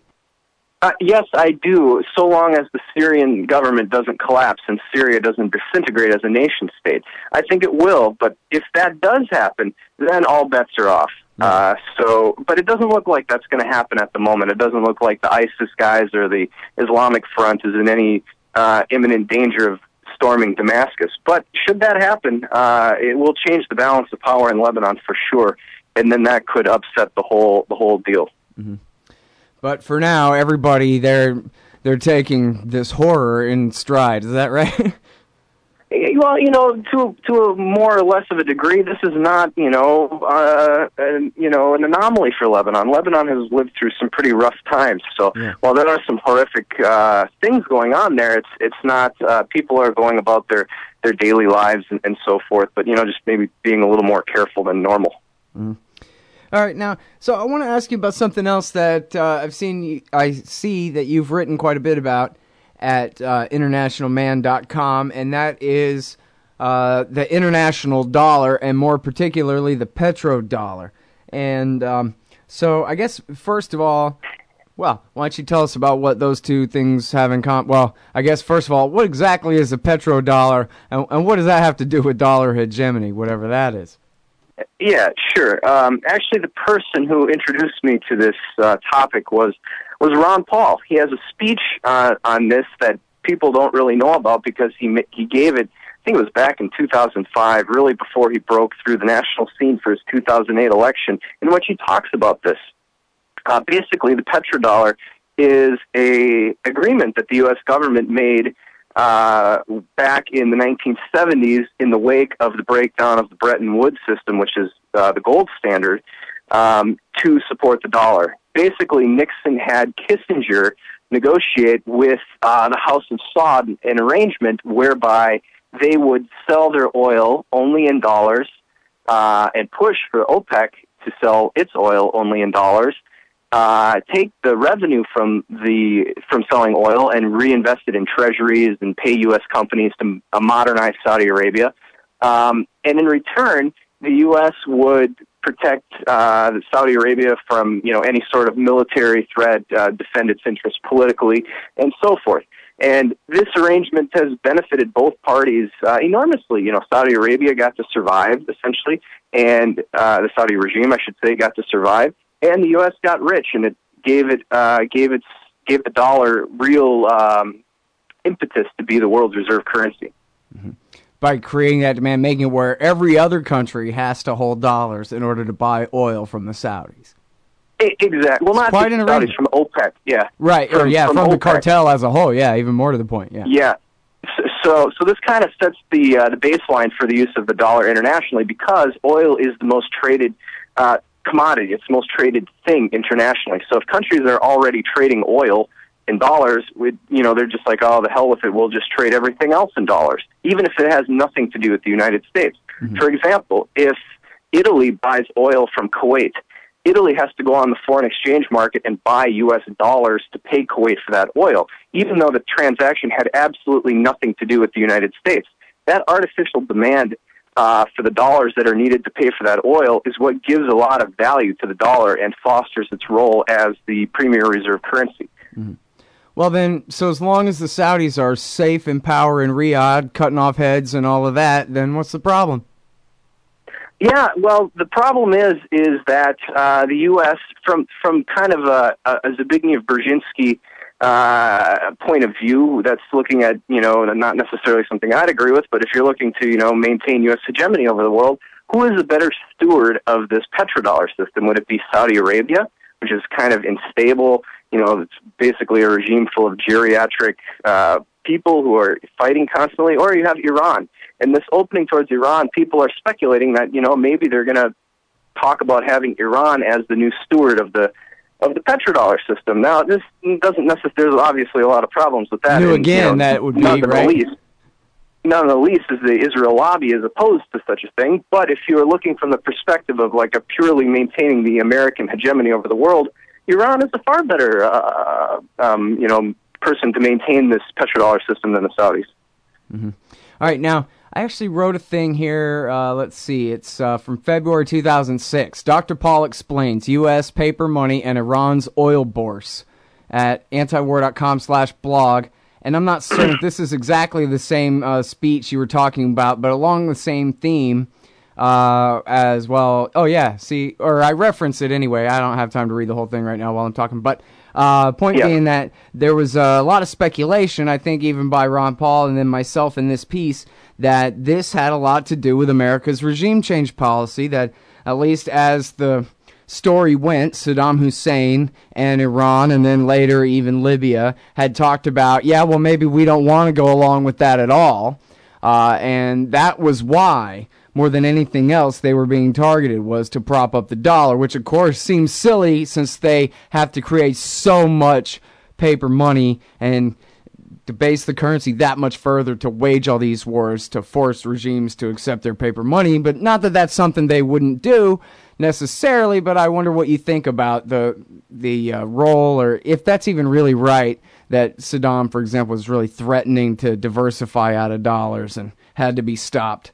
Uh, yes, I do, so long as the Syrian government doesn't collapse and Syria doesn't disintegrate as a nation-state. I think it will, but if that does happen, then all bets are off. Uh, so, but it doesn't look like that's going to happen at the moment. It doesn't look like the ISIS guys or the Islamic Front is in any uh, imminent danger of storming Damascus. But should that happen, uh, it will change the balance of power in Lebanon for sure, and then that could upset the whole the whole deal. Mm-hmm. But for now, everybody they're they're taking this horror in stride. Is that right? Well, you know, to to a more or less of a degree, this is not, you know, uh, an, you know, an anomaly for Lebanon. Lebanon has lived through some pretty rough times. So yeah. while there are some horrific uh, things going on there, it's it's not. Uh, people are going about their their daily lives and, and so forth. But you know, just maybe being a little more careful than normal. Mm. All right, now, so I want to ask you about something else that uh, I've seen. I see that you've written quite a bit about at uh, international man dot com, and that is uh, the international dollar, and more particularly the petrodollar. And um, so I guess, first of all, well, why don't you tell us about what those two things have in common? Well, I guess, first of all, what exactly is a petrodollar, and, and what does that have to do with dollar hegemony, whatever that is? Yeah, sure. Um, actually, the person who introduced me to this uh, topic was was Ron Paul. He has a speech uh, on this that people don't really know about because he he gave it, I think it was back in two thousand five, really before he broke through the national scene for his two thousand eight election, in which he talks about this. Uh, basically, the petrodollar is a agreement that the U S government made Uh, back in the nineteen seventies, in the wake of the breakdown of the Bretton Woods system, which is uh, the gold standard, um, to support the dollar. Basically, Nixon had Kissinger negotiate with uh, the House of Saud an arrangement whereby they would sell their oil only in dollars uh, and push for OPEC to sell its oil only in dollars. Uh, take the revenue from the from selling oil and reinvest it in treasuries and pay U S companies to uh, modernize Saudi Arabia. Um, and in return, the U S would protect uh, Saudi Arabia from, you know, any sort of military threat, uh, defend its interests politically, and so forth. And this arrangement has benefited both parties uh, enormously. You know, Saudi Arabia got to survive, essentially, and uh, the Saudi regime, I should say, got to survive. And the U S got rich, and it gave it uh, gave its gave the dollar real um, impetus to be the world's reserve currency. Mm-hmm. By creating that demand, making it where every other country has to hold dollars in order to buy oil from the Saudis. Exactly. Well, not quite just an Saudis, from OPEC, yeah. Right, from, or yeah, from, from the OPEC. cartel as a whole, yeah, even more to the point, yeah. Yeah. So, so this kind of sets the uh, the baseline for the use of the dollar internationally, because oil is the most traded uh, commodity. It's the most traded thing internationally. So if countries are already trading oil in dollars, we, you know, they're just like, oh, the hell with it. We'll just trade everything else in dollars, even if it has nothing to do with the United States. Mm-hmm. For example, if Italy buys oil from Kuwait, Italy has to go on the foreign exchange market and buy U S dollars to pay Kuwait for that oil, even though the transaction had absolutely nothing to do with the United States. That artificial demand uh, for the dollars that are needed to pay for that oil is what gives a lot of value to the dollar and fosters its role as the premier reserve currency. Mm-hmm. Well, then, so as long as the Saudis are safe in power in Riyadh, cutting off heads and all of that, then what's the problem? Yeah, well, the problem is is that uh, the U S, from from kind of a, a Zbigniew Brzezinski uh, point of view, that's looking at, you know, not necessarily something I'd agree with, but if you're looking to, you know, maintain U S hegemony over the world, who is a better steward of this petrodollar system? Would it be Saudi Arabia, which is kind of unstable? You know, it's basically a regime full of geriatric uh, people who are fighting constantly, or you have Iran. And this opening towards Iran, people are speculating that, you know, maybe they're going to talk about having Iran as the new steward of the of the petrodollar system. Now, this doesn't necessarily, there's obviously a lot of problems with that. New and, again, you know, that would be, none right? The least, none of the least is the Israel lobby is opposed to such a thing. But if you are looking from the perspective of like a purely maintaining the American hegemony over the world, Iran is a far better, uh, um, you know, person to maintain this petrodollar system than the Saudis. Mm-hmm. All right, now, I actually wrote a thing here. Uh, let's see. It's uh, from February two thousand six. Doctor Paul explains U S paper money and Iran's oil bourse at antiwar dot com slash blog. And I'm not certain if this is exactly the same uh, speech you were talking about, but along the same theme uh, as well. Oh, yeah. See, or I reference it anyway. I don't have time to read the whole thing right now while I'm talking. But uh, point yeah. being that there was a lot of speculation, I think even by Ron Paul and then myself in this piece, that this had a lot to do with America's regime change policy, that at least as the story went, Saddam Hussein and Iran, and then later even Libya, had talked about, yeah, well, maybe we don't want to go along with that at all. Uh, and that was why, more than anything else, they were being targeted, was to prop up the dollar, which, of course, seems silly since they have to create so much paper money and to base the currency that much further to wage all these wars, to force regimes to accept their paper money. But not that that's something they wouldn't do necessarily, but I wonder what you think about the the uh, role, or if that's even really right, that Saddam, for example, was really threatening to diversify out of dollars and had to be stopped.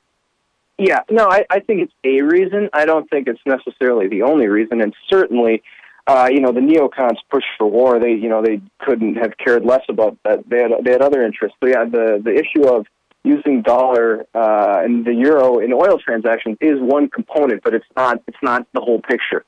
Yeah, no, I, I think it's a reason. I don't think it's necessarily the only reason, and certainly Uh, you know, the neocons push for war. They, you know, they couldn't have cared less about that. They had, they had other interests. So yeah, the the issue of using dollar uh, and the euro in oil transactions is one component, but it's not. It's not the whole picture.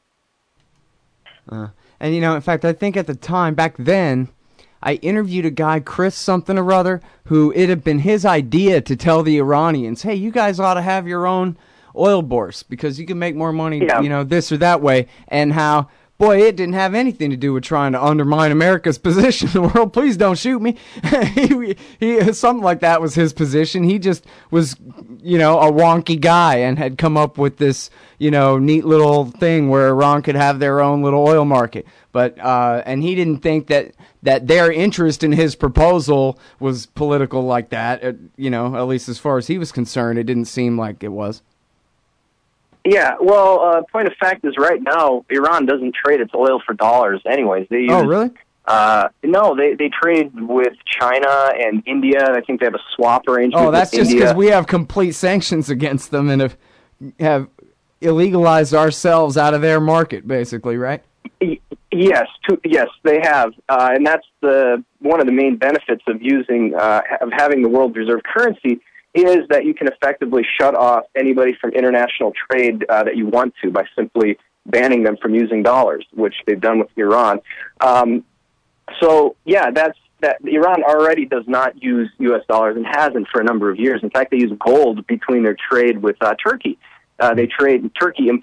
Uh, and you know, in fact, I think at the time back then, I interviewed a guy, Chris something or other, who it had been his idea to tell the Iranians, "Hey, you guys ought to have your own oil bourse because you can make more money, yeah. you know, this or that way," and how. Boy, it didn't have anything to do with trying to undermine America's position in the world. Please don't shoot me. he, he, something like that was his position. He just was, you know, a wonky guy and had come up with this, you know, neat little thing where Iran could have their own little oil market. But uh, and he didn't think that, that their interest in his proposal was political like that. It, you know, at least as far as he was concerned, it didn't seem like it was. Yeah, well, uh, point of fact is right now, Iran doesn't trade its oil for dollars anyways. They use, oh, really? Uh, no, they, they trade with China and India. I think they have a swap arrangement. Oh, that's with just because we have complete sanctions against them and have, have illegalized ourselves out of their market, basically, right? Yes, to, yes, they have, uh, and that's the one of the main benefits of using uh, of having the world reserve currency is that you can effectively shut off anybody from international trade uh, that you want to by simply banning them from using dollars, which they've done with Iran. Um, so, yeah, that's that. Iran already does not use U S dollars and hasn't for a number of years. In fact, they use gold between their trade with uh, Turkey. Uh, they trade. Turkey imports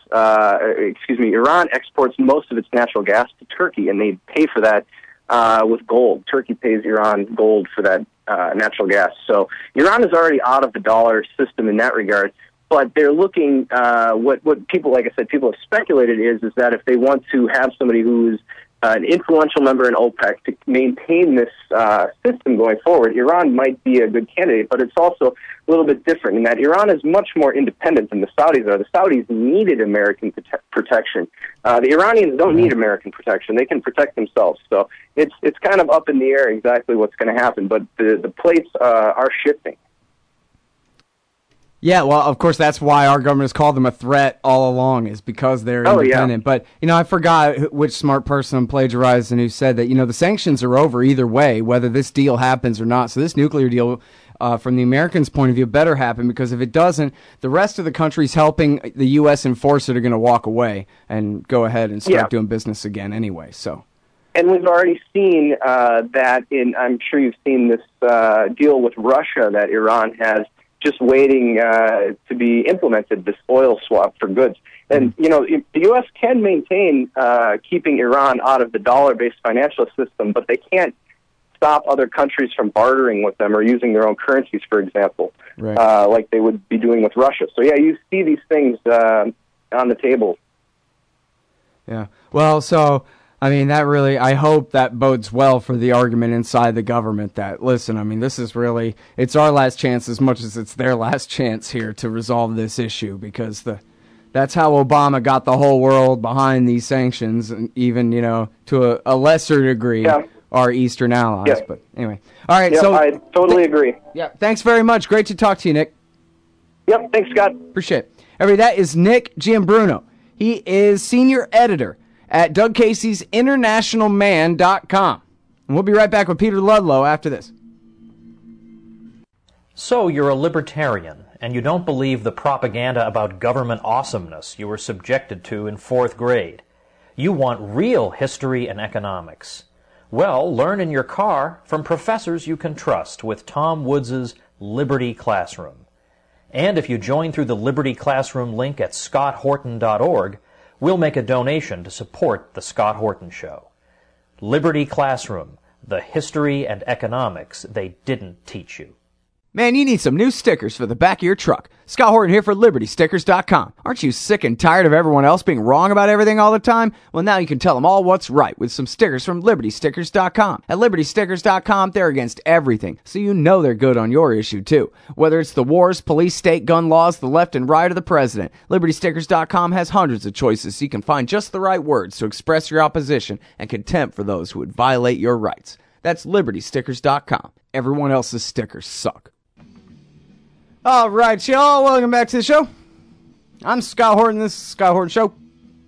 uh, excuse me, Iran exports most of its natural gas to Turkey, and they pay for that uh, with gold. Turkey pays Iran gold for that uh, natural gas. So Iran is already out of the dollar system in that regard. But they're looking, uh, what, what people, like I said, people have speculated is, is that if they want to have somebody who's uh, an influential member in OPEC to maintain this uh, system going forward, Iran might be a good candidate. But it's also a little bit different in that Iran is much more independent than the Saudis are. The Saudis needed American prote- protection. Uh, the Iranians don't need American protection. They can protect themselves. So it's it's kind of up in the air exactly what's going to happen. But the, the plates uh, are shifting. Yeah, well, of course, that's why our government has called them a threat all along, is because they're oh, independent. Yeah. But, you know, I forgot which smart person plagiarized and who said that, you know, the sanctions are over either way, whether this deal happens or not. So this nuclear deal, uh, from the Americans' point of view, better happen, because if it doesn't, the rest of the countries helping the U S enforce it are going to walk away and go ahead and start yeah. doing business again anyway. So. And we've already seen uh, that in, I'm sure you've seen this uh, deal with Russia that Iran has just waiting uh, to be implemented, this oil swap for goods. And, you know, the U S can maintain uh, keeping Iran out of the dollar-based financial system, but they can't stop other countries from bartering with them or using their own currencies, for example, right. uh, like they would be doing with Russia. So, yeah, you see these things uh, on the table. Yeah. Well, so... I mean, that really, I hope that bodes well for the argument inside the government that, listen, I mean, this is really, it's our last chance as much as it's their last chance here to resolve this issue, because the that's how Obama got the whole world behind these sanctions, and even, you know, to a, a lesser degree, yeah. our Eastern allies. Yeah. But anyway. All right. Yep, so I totally th- agree. Yeah. Thanks very much. Great to talk to you, Nick. Yep. Thanks, Scott. Appreciate it. Everybody, that is Nick Giambruno. He is senior editor at Doug Casey's international man dot com. And we'll be right back with Peter Ludlow after this. So you're a libertarian, and you don't believe the propaganda about government awesomeness you were subjected to in fourth grade. You want real history and economics. Well, learn in your car from professors you can trust with Tom Woods' Liberty Classroom. And if you join through the Liberty Classroom link at scott horton dot org, we'll make a donation to support The Scott Horton Show. Liberty Classroom, the history and economics they didn't teach you. Man, you need some new stickers for the back of your truck. Scott Horton here for Liberty Stickers dot com. Aren't you sick and tired of everyone else being wrong about everything all the time? Well, now you can tell them all what's right with some stickers from Liberty Stickers dot com. At Liberty Stickers dot com, they're against everything, so you know they're good on your issue, too. Whether it's the wars, police, state, gun laws, the left and right, or the president, Liberty Stickers dot com has hundreds of choices so you can find just the right words to express your opposition and contempt for those who would violate your rights. That's Liberty Stickers dot com. Everyone else's stickers suck. All right, y'all, welcome back to the show. I'm Scott Horton. This is the Scott Horton Show.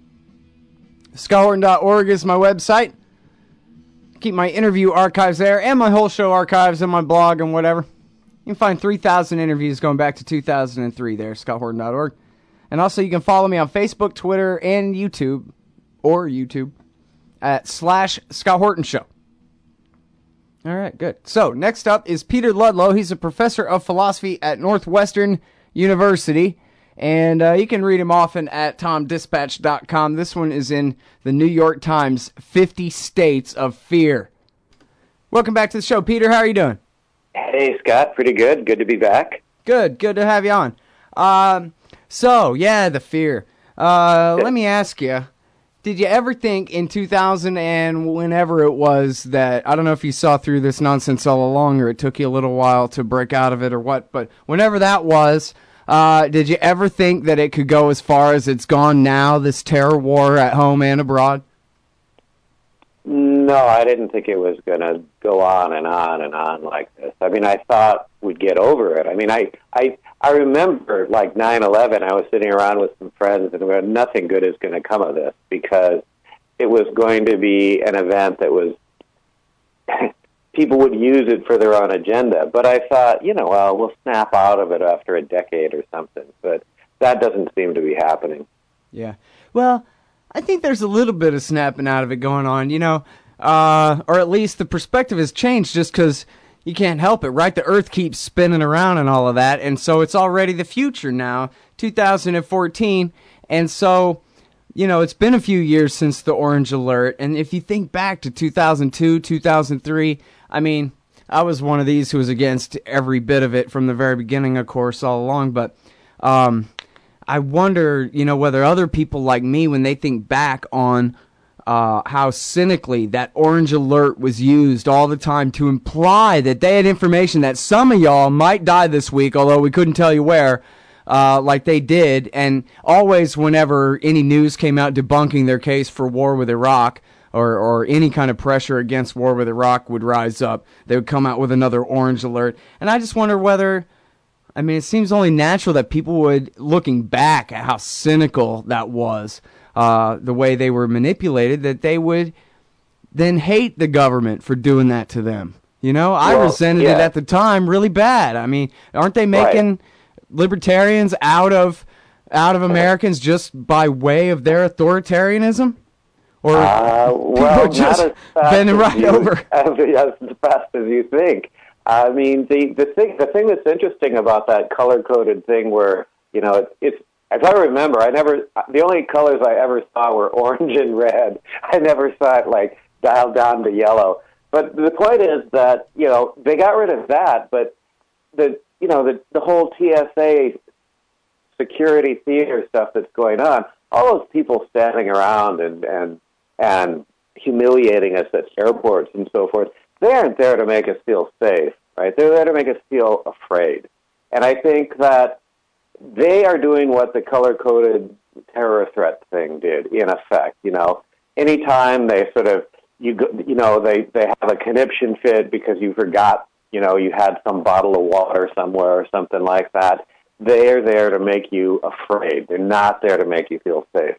scott horton dot org is my website. Keep my interview archives there and my whole show archives and my blog and whatever. You can find three thousand interviews going back to two thousand three there, scott horton dot org. And also you can follow me on Facebook, Twitter, and YouTube, or YouTube, at slash Scott Horton Show. All right, good. So, next up is Peter Ludlow. He's a professor of philosophy at Northwestern University, and uh, you can read him often at tom dispatch dot com. This one is in the New York Times, fifty States of Fear. Welcome back to the show, Peter. How are you doing? Hey, Scott. Pretty good. Good to be back. Good. Good to have you on. Um, so, yeah, the fear. Uh, let me ask you. Did you ever think in two thousand and whenever it was that, I don't know if you saw through this nonsense all along or it took you a little while to break out of it or what, but whenever that was, uh, did you ever think that it could go as far as it's gone now, this terror war at home and abroad? No, I didn't think it was going to go on and on and on like this. I mean, I thought we'd get over it. I mean, I I, I remember, like, nine eleven, I was sitting around with some friends, and we had, nothing good is going to come of this, because it was going to be an event that was, people would use it for their own agenda. But I thought, you know, well, we'll snap out of it after a decade or something. But that doesn't seem to be happening. Yeah. Well, I think there's a little bit of snapping out of it going on, you know, uh, or at least the perspective has changed just because you can't help it, right? The Earth keeps spinning around and all of that, and so it's already the future now, two thousand fourteen, And so, you know, it's been a few years since the Orange Alert, and if you think back to two thousand two, two thousand three, I mean, I was one of these who was against every bit of it from the very beginning, of course, all along, but um, I wonder, you know, whether other people like me, when they think back on uh, how cynically that Orange Alert was used all the time to imply that they had information that some of y'all might die this week, although we couldn't tell you where, Uh, like they did, and always whenever any news came out debunking their case for war with Iraq, or, or any kind of pressure against war with Iraq would rise up, they would come out with another Orange Alert. And I just wonder whether, I mean, it seems only natural that people would, looking back at how cynical that was, uh, the way they were manipulated, that they would then hate the government for doing that to them. You know, I well, resented yeah. it at the time really bad. I mean, aren't they making... Right. libertarians out of out of Americans just by way of their authoritarianism, or uh, well, just not as fast bending as right you, over? As, as fast as you think. I mean, the the thing the thing that's interesting about that color coded thing, where you know it's, it's as I remember, I never the only colors I ever saw were orange and red. I never saw it like dialed down to yellow. But the point is that you know they got rid of that, but the you know, the the whole T S A security theater stuff that's going on, all those people standing around and, and, and humiliating us at airports and so forth, they aren't there to make us feel safe, right? They're there to make us feel afraid. And I think that they are doing what the color-coded terror threat thing did, in effect. You know, anytime they sort of, you go, you know, they, they have a conniption fit because you forgot, you know, you had some bottle of water somewhere or something like that. They're there to make you afraid. They're not there to make you feel safe.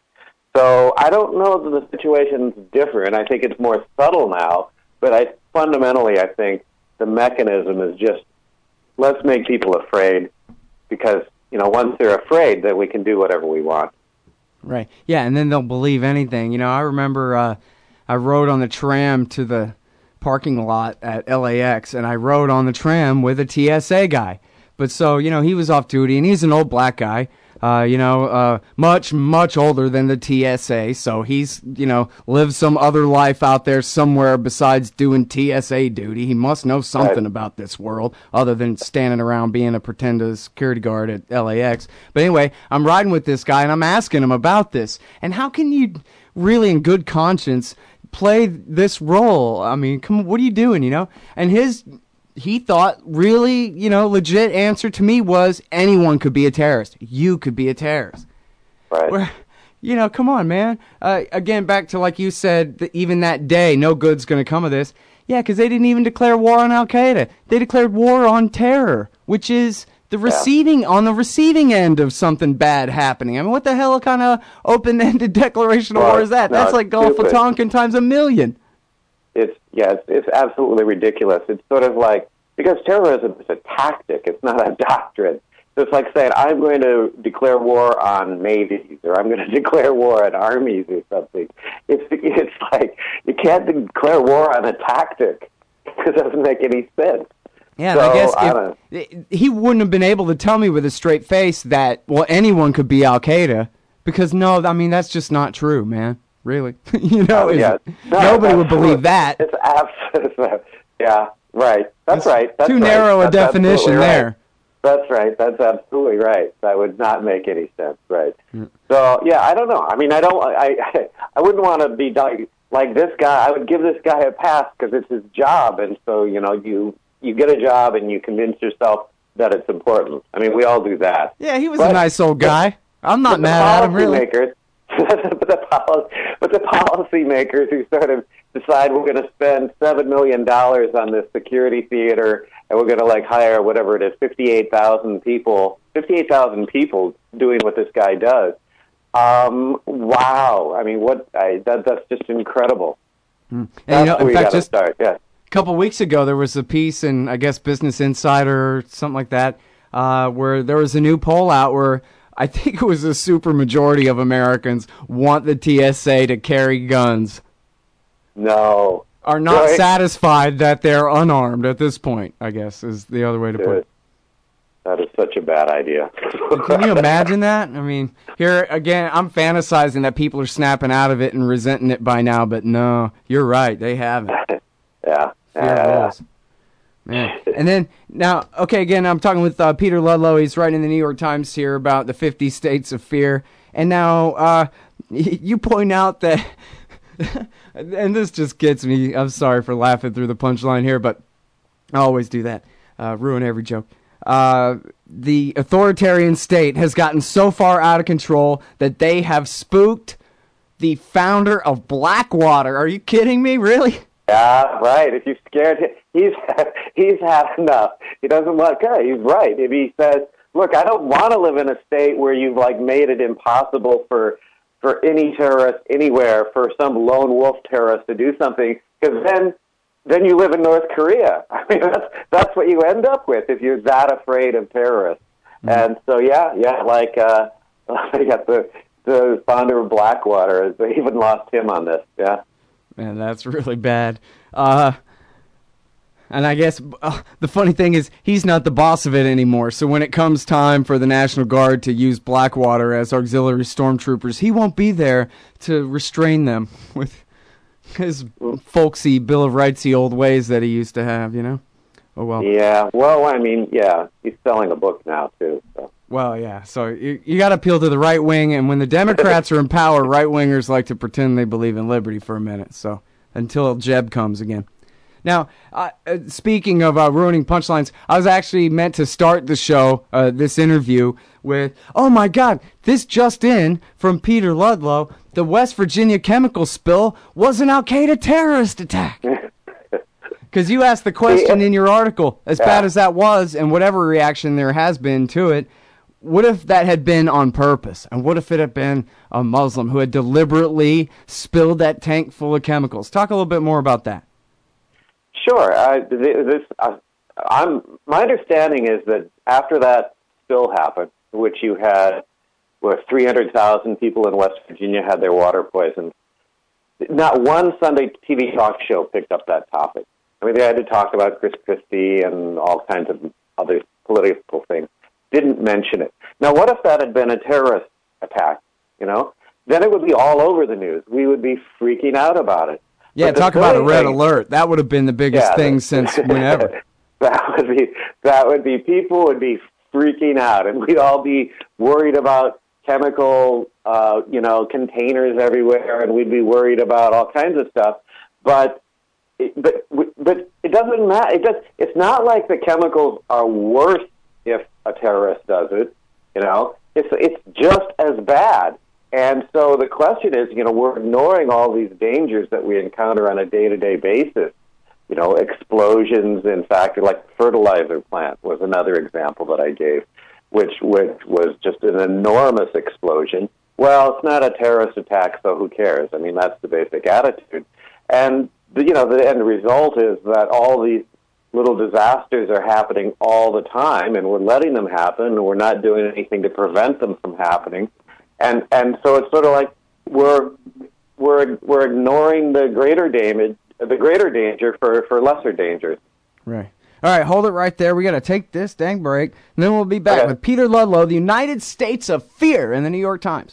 So I don't know that the situation's different. I think it's more subtle now, but I fundamentally I think the mechanism is just let's make people afraid because, you know, once they're afraid, then we can do whatever we want. Right. Yeah, and then they'll believe anything. You know, I remember uh, I rode on the tram to the parking lot at L A X, and I rode on the tram with a T S A guy. But so, you know, he was off duty, and he's an old black guy, uh, you know, uh, much, much older than the T S A. So he's, you know, lived some other life out there somewhere besides doing T S A duty. He must know something Right. about this world other than standing around being a pretend security guard at L A X. But anyway, I'm riding with this guy, and I'm asking him about this. And how can you really, in good conscience, play this role? I mean, come on, what are you doing, you know? And his, he thought really, you know, legit answer to me was anyone could be a terrorist. You could be a terrorist. Right. Where, you know, come on, man. Uh, again, back to like you said, that even that day, no good's going to come of this. Yeah, because they didn't even declare war on Al-Qaeda. They declared war on terror, which is the receiving, yeah. on the receiving end of something bad happening. I mean, what the hell kind of open-ended declaration of well, war is that? No, That's like Gulf stupid. of Tonkin times a million. It's, yeah, it's, it's absolutely ridiculous. It's sort of like, because terrorism is a tactic, it's not a doctrine. So it's like saying, I'm going to declare war on navies, or I'm going to declare war on armies or something. It's, it's like, you can't declare war on a tactic, because it doesn't make any sense. Yeah, so, and I guess I if, he wouldn't have been able to tell me with a straight face that, well, anyone could be Al-Qaeda, because no, I mean, that's just not true, man. Really. you know, oh, yeah. no, nobody would believe that. It's absolutely, yeah, right. That's, that's right. That's too right. narrow a that's definition there. Right. That's right. That's absolutely right. That would not make any sense, right? Yeah. So, yeah, I don't know. I mean, I don't, I, I, I wouldn't want to be like, like this guy. I would give this guy a pass because it's his job, and so, you know, you, you get a job and you convince yourself that it's important. I mean, we all do that. Yeah, he was but, a nice old guy. I'm not mad at him, really. Makers, but, the policy, but the policy makers who sort of decide we're going to spend seven million dollars on this security theater and we're going to, like, hire whatever it is, fifty-eight thousand people, fifty-eight thousand people doing what this guy does. Um, wow. I mean, what? I, that, that's just incredible. Mm. And, That's you know, where in we fact, got to just start, yeah. a couple weeks ago, there was a piece in, I guess, Business Insider or something like that, uh, where there was a new poll out where I think it was a super majority of Americans want the T S A to carry guns. No. Are not Right. satisfied that they're unarmed at this point, I guess, is the other way to put it. That is such a bad idea. Can you imagine that? I mean, here again, I'm fantasizing that people are snapping out of it and resenting it by now, but no, you're right. They haven't. yeah. Fear Uh, rules. Man. And then, now, okay, again, I'm talking with uh, Peter Ludlow. He's writing in the New York Times here about the fifty states of fear. And now, uh, you point out that, and this just gets me, I'm sorry for laughing through the punchline here, but I always do that. Uh, ruin every joke. Uh, the authoritarian state has gotten so far out of control that they have spooked the founder of Blackwater. Are you kidding me? Really? Yeah, right. If you scared him, he's he's had enough. He doesn't want. Okay, he's right. If he says, "Look, I don't want to live in a state where you've like made it impossible for for any terrorist anywhere, for some lone wolf terrorist to do something," because then. Then you live in North Korea. I mean, that's that's what you end up with if you're that afraid of terrorists. Mm-hmm. And so, yeah, yeah, like uh, they got the the founder of Blackwater. They even lost him on this. Yeah, man, that's really bad. Uh, and I guess uh, the funny thing is he's not the boss of it anymore. So when it comes time for the National Guard to use Blackwater as auxiliary stormtroopers, he won't be there to restrain them with his folksy Bill of Rightsy old ways that he used to have, you know? Oh, well. Yeah, well, I mean, yeah, he's selling a book now, too. So. Well, yeah, so you, you got to appeal to the right wing, and when the Democrats are in power, right-wingers like to pretend they believe in liberty for a minute, so until Jeb comes again. Now, uh, uh, speaking of uh, ruining punchlines, I was actually meant to start the show, uh, this interview, with, oh my God, this just in from Peter Ludlow, the West Virginia chemical spill was an Al-Qaeda terrorist attack. Because you asked the question in your article, as yeah. bad as that was, and whatever reaction there has been to it, what if that had been on purpose? And what if it had been a Muslim who had deliberately spilled that tank full of chemicals? Talk a little bit more about that. Sure. Uh, this, uh, I'm, my understanding is that after that spill happened, which you had, where three hundred thousand people in West Virginia had their water poisoned, not one Sunday T V talk show picked up that topic. I mean, they had to talk about Chris Christie and all kinds of other political things. Didn't mention it. Now, what if that had been a terrorist attack, you know? Then it would be all over the news. We would be freaking out about it. Yeah, talk about a red alert. That would have been the biggest yeah, thing since whenever. That would be, that would be, people would be freaking out, and we'd all be worried about chemical, uh, you know, containers everywhere, and we'd be worried about all kinds of stuff. But, it, but, but it doesn't matter. It does. It's not like the chemicals are worse if a terrorist does it. You know, it's it's just as bad. And so the question is, you know, we're ignoring all these dangers that we encounter on a day-to-day basis. You know, explosions in factory, like the fertilizer plant was another example that I gave, which which was just an enormous explosion. Well, it's not a terrorist attack, so who cares? I mean, that's the basic attitude. And, the, you know, the end result is that all these little disasters are happening all the time, and we're letting them happen, and we're not doing anything to prevent them from happening. And and so it's sort of like we're we're we're ignoring the greater damage, the greater danger for, for lesser dangers. Right. All right, hold it right there. We got to take this dang break, and then we'll be back okay. with Peter Ludlow, the United States of Fear, in the New York Times.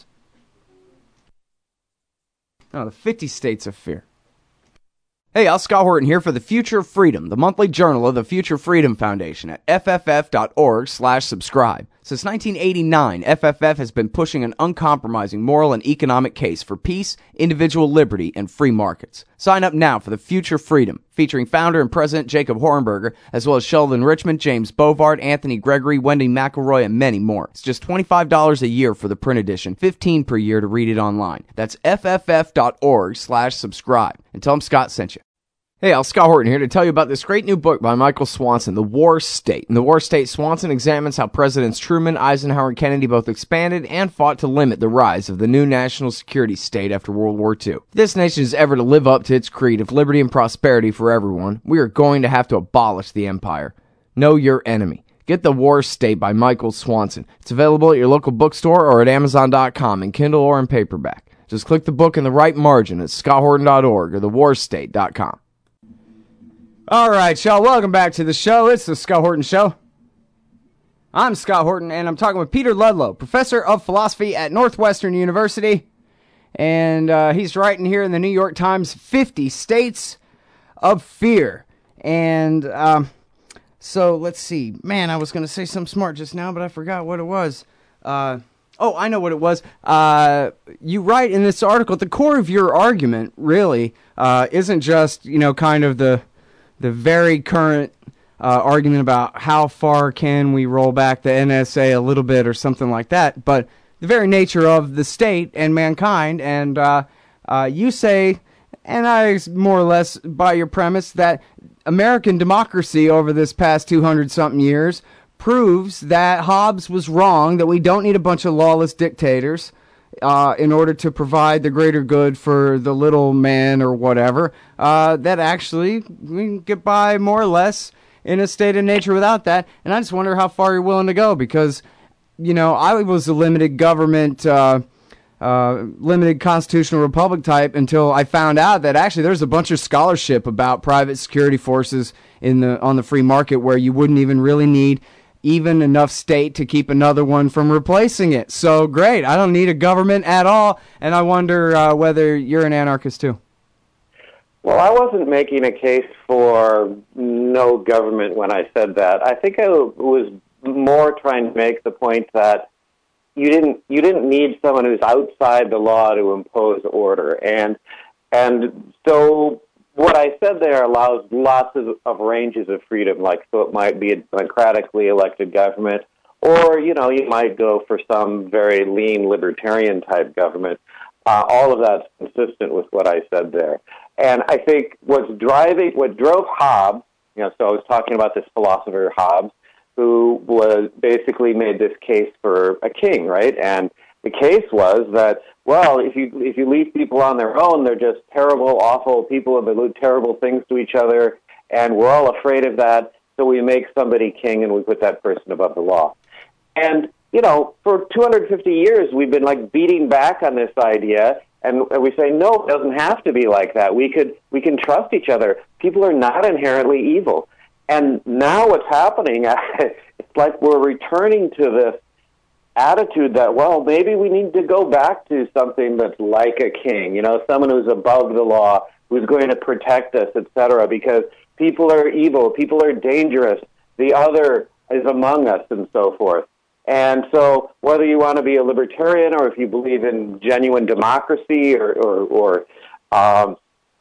Oh, the fifty States of Fear. Hey, Al Scott Horton here for The Future of Freedom, the monthly journal of the Future Freedom Foundation at F F F dot org slash subscribe. Since nineteen eighty-nine, F F F has been pushing an uncompromising moral and economic case for peace, individual liberty, and free markets. Sign up now for The Future Freedom, featuring founder and president Jacob Hornberger, as well as Sheldon Richmond, James Bovard, Anthony Gregory, Wendy McElroy, and many more. It's just twenty-five dollars a year for the print edition, fifteen dollars per year to read it online. That's F F F dot org slash subscribe. And tell them Scott sent you. Hey, Al Scott Horton here to tell you about this great new book by Michael Swanson, The War State. In The War State, Swanson examines how Presidents Truman, Eisenhower, and Kennedy both expanded and fought to limit the rise of the new national security state after World War Two. If this nation is ever to live up to its creed of liberty and prosperity for everyone, we are going to have to abolish the empire. Know your enemy. Get The War State by Michael Swanson. It's available at your local bookstore or at Amazon dot com in Kindle or in paperback. Just click the book in the right margin at Scott Horton dot org or the war state dot com. All right, y'all, welcome back to the show. It's the Scott Horton Show. I'm Scott Horton, and I'm talking with Peter Ludlow, professor of philosophy at Northwestern University. And uh, he's writing here in the New York Times, fifty States of Fear. And um, so let's see. Man, I was going to say something smart just now, but I forgot what it was. Uh, oh, I know what it was. Uh, you write in this article, at the core of your argument, really, uh, isn't just, you know, kind of the the very current uh, argument about how far can we roll back the N S A a little bit or something like that, but the very nature of the state and mankind. And uh, uh, you say, and I more or less buy your premise, that American democracy over this past two hundred something years proves that Hobbes was wrong, that we don't need a bunch of lawless dictators uh, in order to provide the greater good for the little man or whatever, uh, that actually we can get by more or less in a state of nature without that. And I just wonder how far you're willing to go, because, you know, I was a limited government, uh, uh, limited constitutional republic type until I found out that actually there's a bunch of scholarship about private security forces in the on the free market where you wouldn't even really need even enough state to keep another one from replacing it. So great, I don't need a government at all. And I wonder uh, whether you're an anarchist too. Well, I wasn't making a case for no government when I said that. I think I was more trying to make the point that you didn't you didn't need someone who's outside the law to impose order. And and so what I said there allows lots of, of ranges of freedom, like so it might be a democratically elected government, or, you know, you might go for some very lean libertarian type government. Uh, all of that's consistent with what I said there. And I think what's driving, what drove Hobbes, you know, so I was talking about this philosopher Hobbes, who was basically made this case for a king, right? And the case was that, well, if you if you leave people on their own, they're just terrible, awful people, and they do terrible things to each other, and we're all afraid of that, so we make somebody king and we put that person above the law. And, you know, for two hundred fifty years, we've been, like, beating back on this idea, and we say, no, it doesn't have to be like that. We could we can trust each other. People are not inherently evil. And now what's happening, it's like we're returning to this attitude that, well, maybe we need to go back to something that's like a king, you know, someone who's above the law, who's going to protect us, et cetera, because people are evil, people are dangerous, the other is among us, and so forth. And so whether you want to be a libertarian or if you believe in genuine democracy or, or, or um,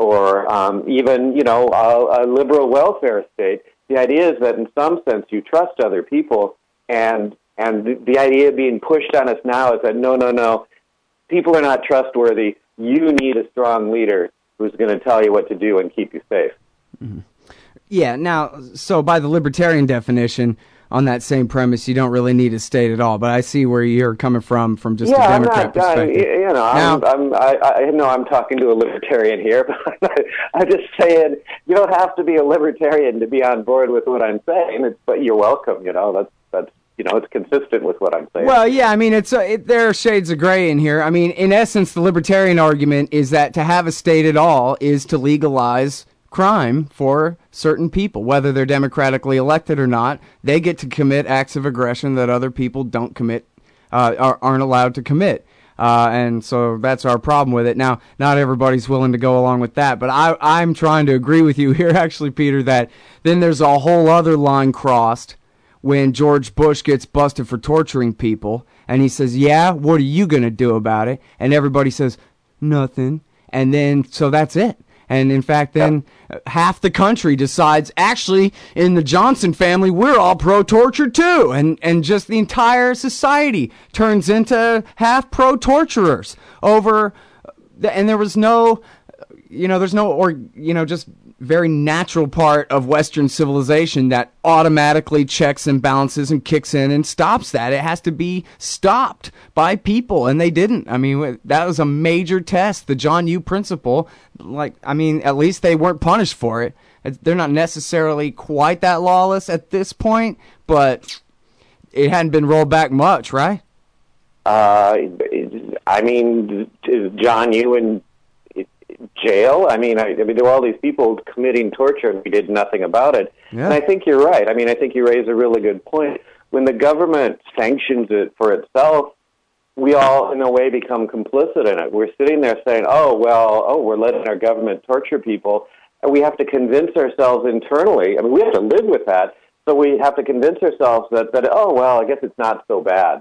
or um, even, you know, a, a liberal welfare state, the idea is that in some sense you trust other people, and and the, the idea being pushed on us now is that no, no, no, people are not trustworthy. You need a strong leader who's going to tell you what to do and keep you safe. Mm-hmm. Yeah, now, so by the libertarian definition, on that same premise, you don't really need a state at all. But I see where you're coming from, from just yeah, a Democrat I'm not, perspective. I, you know, now, I'm, I'm, I, I know I'm talking to a libertarian here, but I'm just saying you don't have to be a libertarian to be on board with what I'm saying. It's, but you're welcome. You know, that's that's you know, it's consistent with what I'm saying. Well, yeah, I mean, it's uh, it, there are shades of gray in here. I mean, in essence, the libertarian argument is that to have a state at all is to legalize crime for certain people, whether they're democratically elected or not. They get to commit acts of aggression that other people don't commit, uh, are, aren't allowed to commit. Uh, and so that's our problem with it. Now, not everybody's willing to go along with that, but I, I'm trying to agree with you here, actually, Peter, that then there's a whole other line crossed when George Bush gets busted for torturing people, and he says, yeah, what are you going to do about it? And everybody says, nothing. And then, so that's it. And in fact, then yeah. half the country decides, actually, in the Johnson family, we're all pro-torture too. And, and just the entire society turns into half pro-torturers over, the, and there was no, you know, there's no, or, you know, just very natural part of Western civilization that automatically checks and balances and kicks in and stops that. It has to be stopped by people, and they didn't. I mean, that was a major test, the John Yoo principle. Like, I mean, at least they weren't punished for it. They're not necessarily quite that lawless at this point, but it hadn't been rolled back much, right? Uh, I mean, is John Yoo in jail? I mean, I, I mean, there were all these people committing torture, and we did nothing about it. Yeah. And I think you're right. I mean, I think you raise a really good point. when the government sanctions it for itself, we all, in a way, become complicit in it. We're sitting there saying, oh, well, oh, we're letting our government torture people, and we have to convince ourselves internally. I mean, we have to live with that, so we have to convince ourselves that, that oh, well, I guess it's not so bad.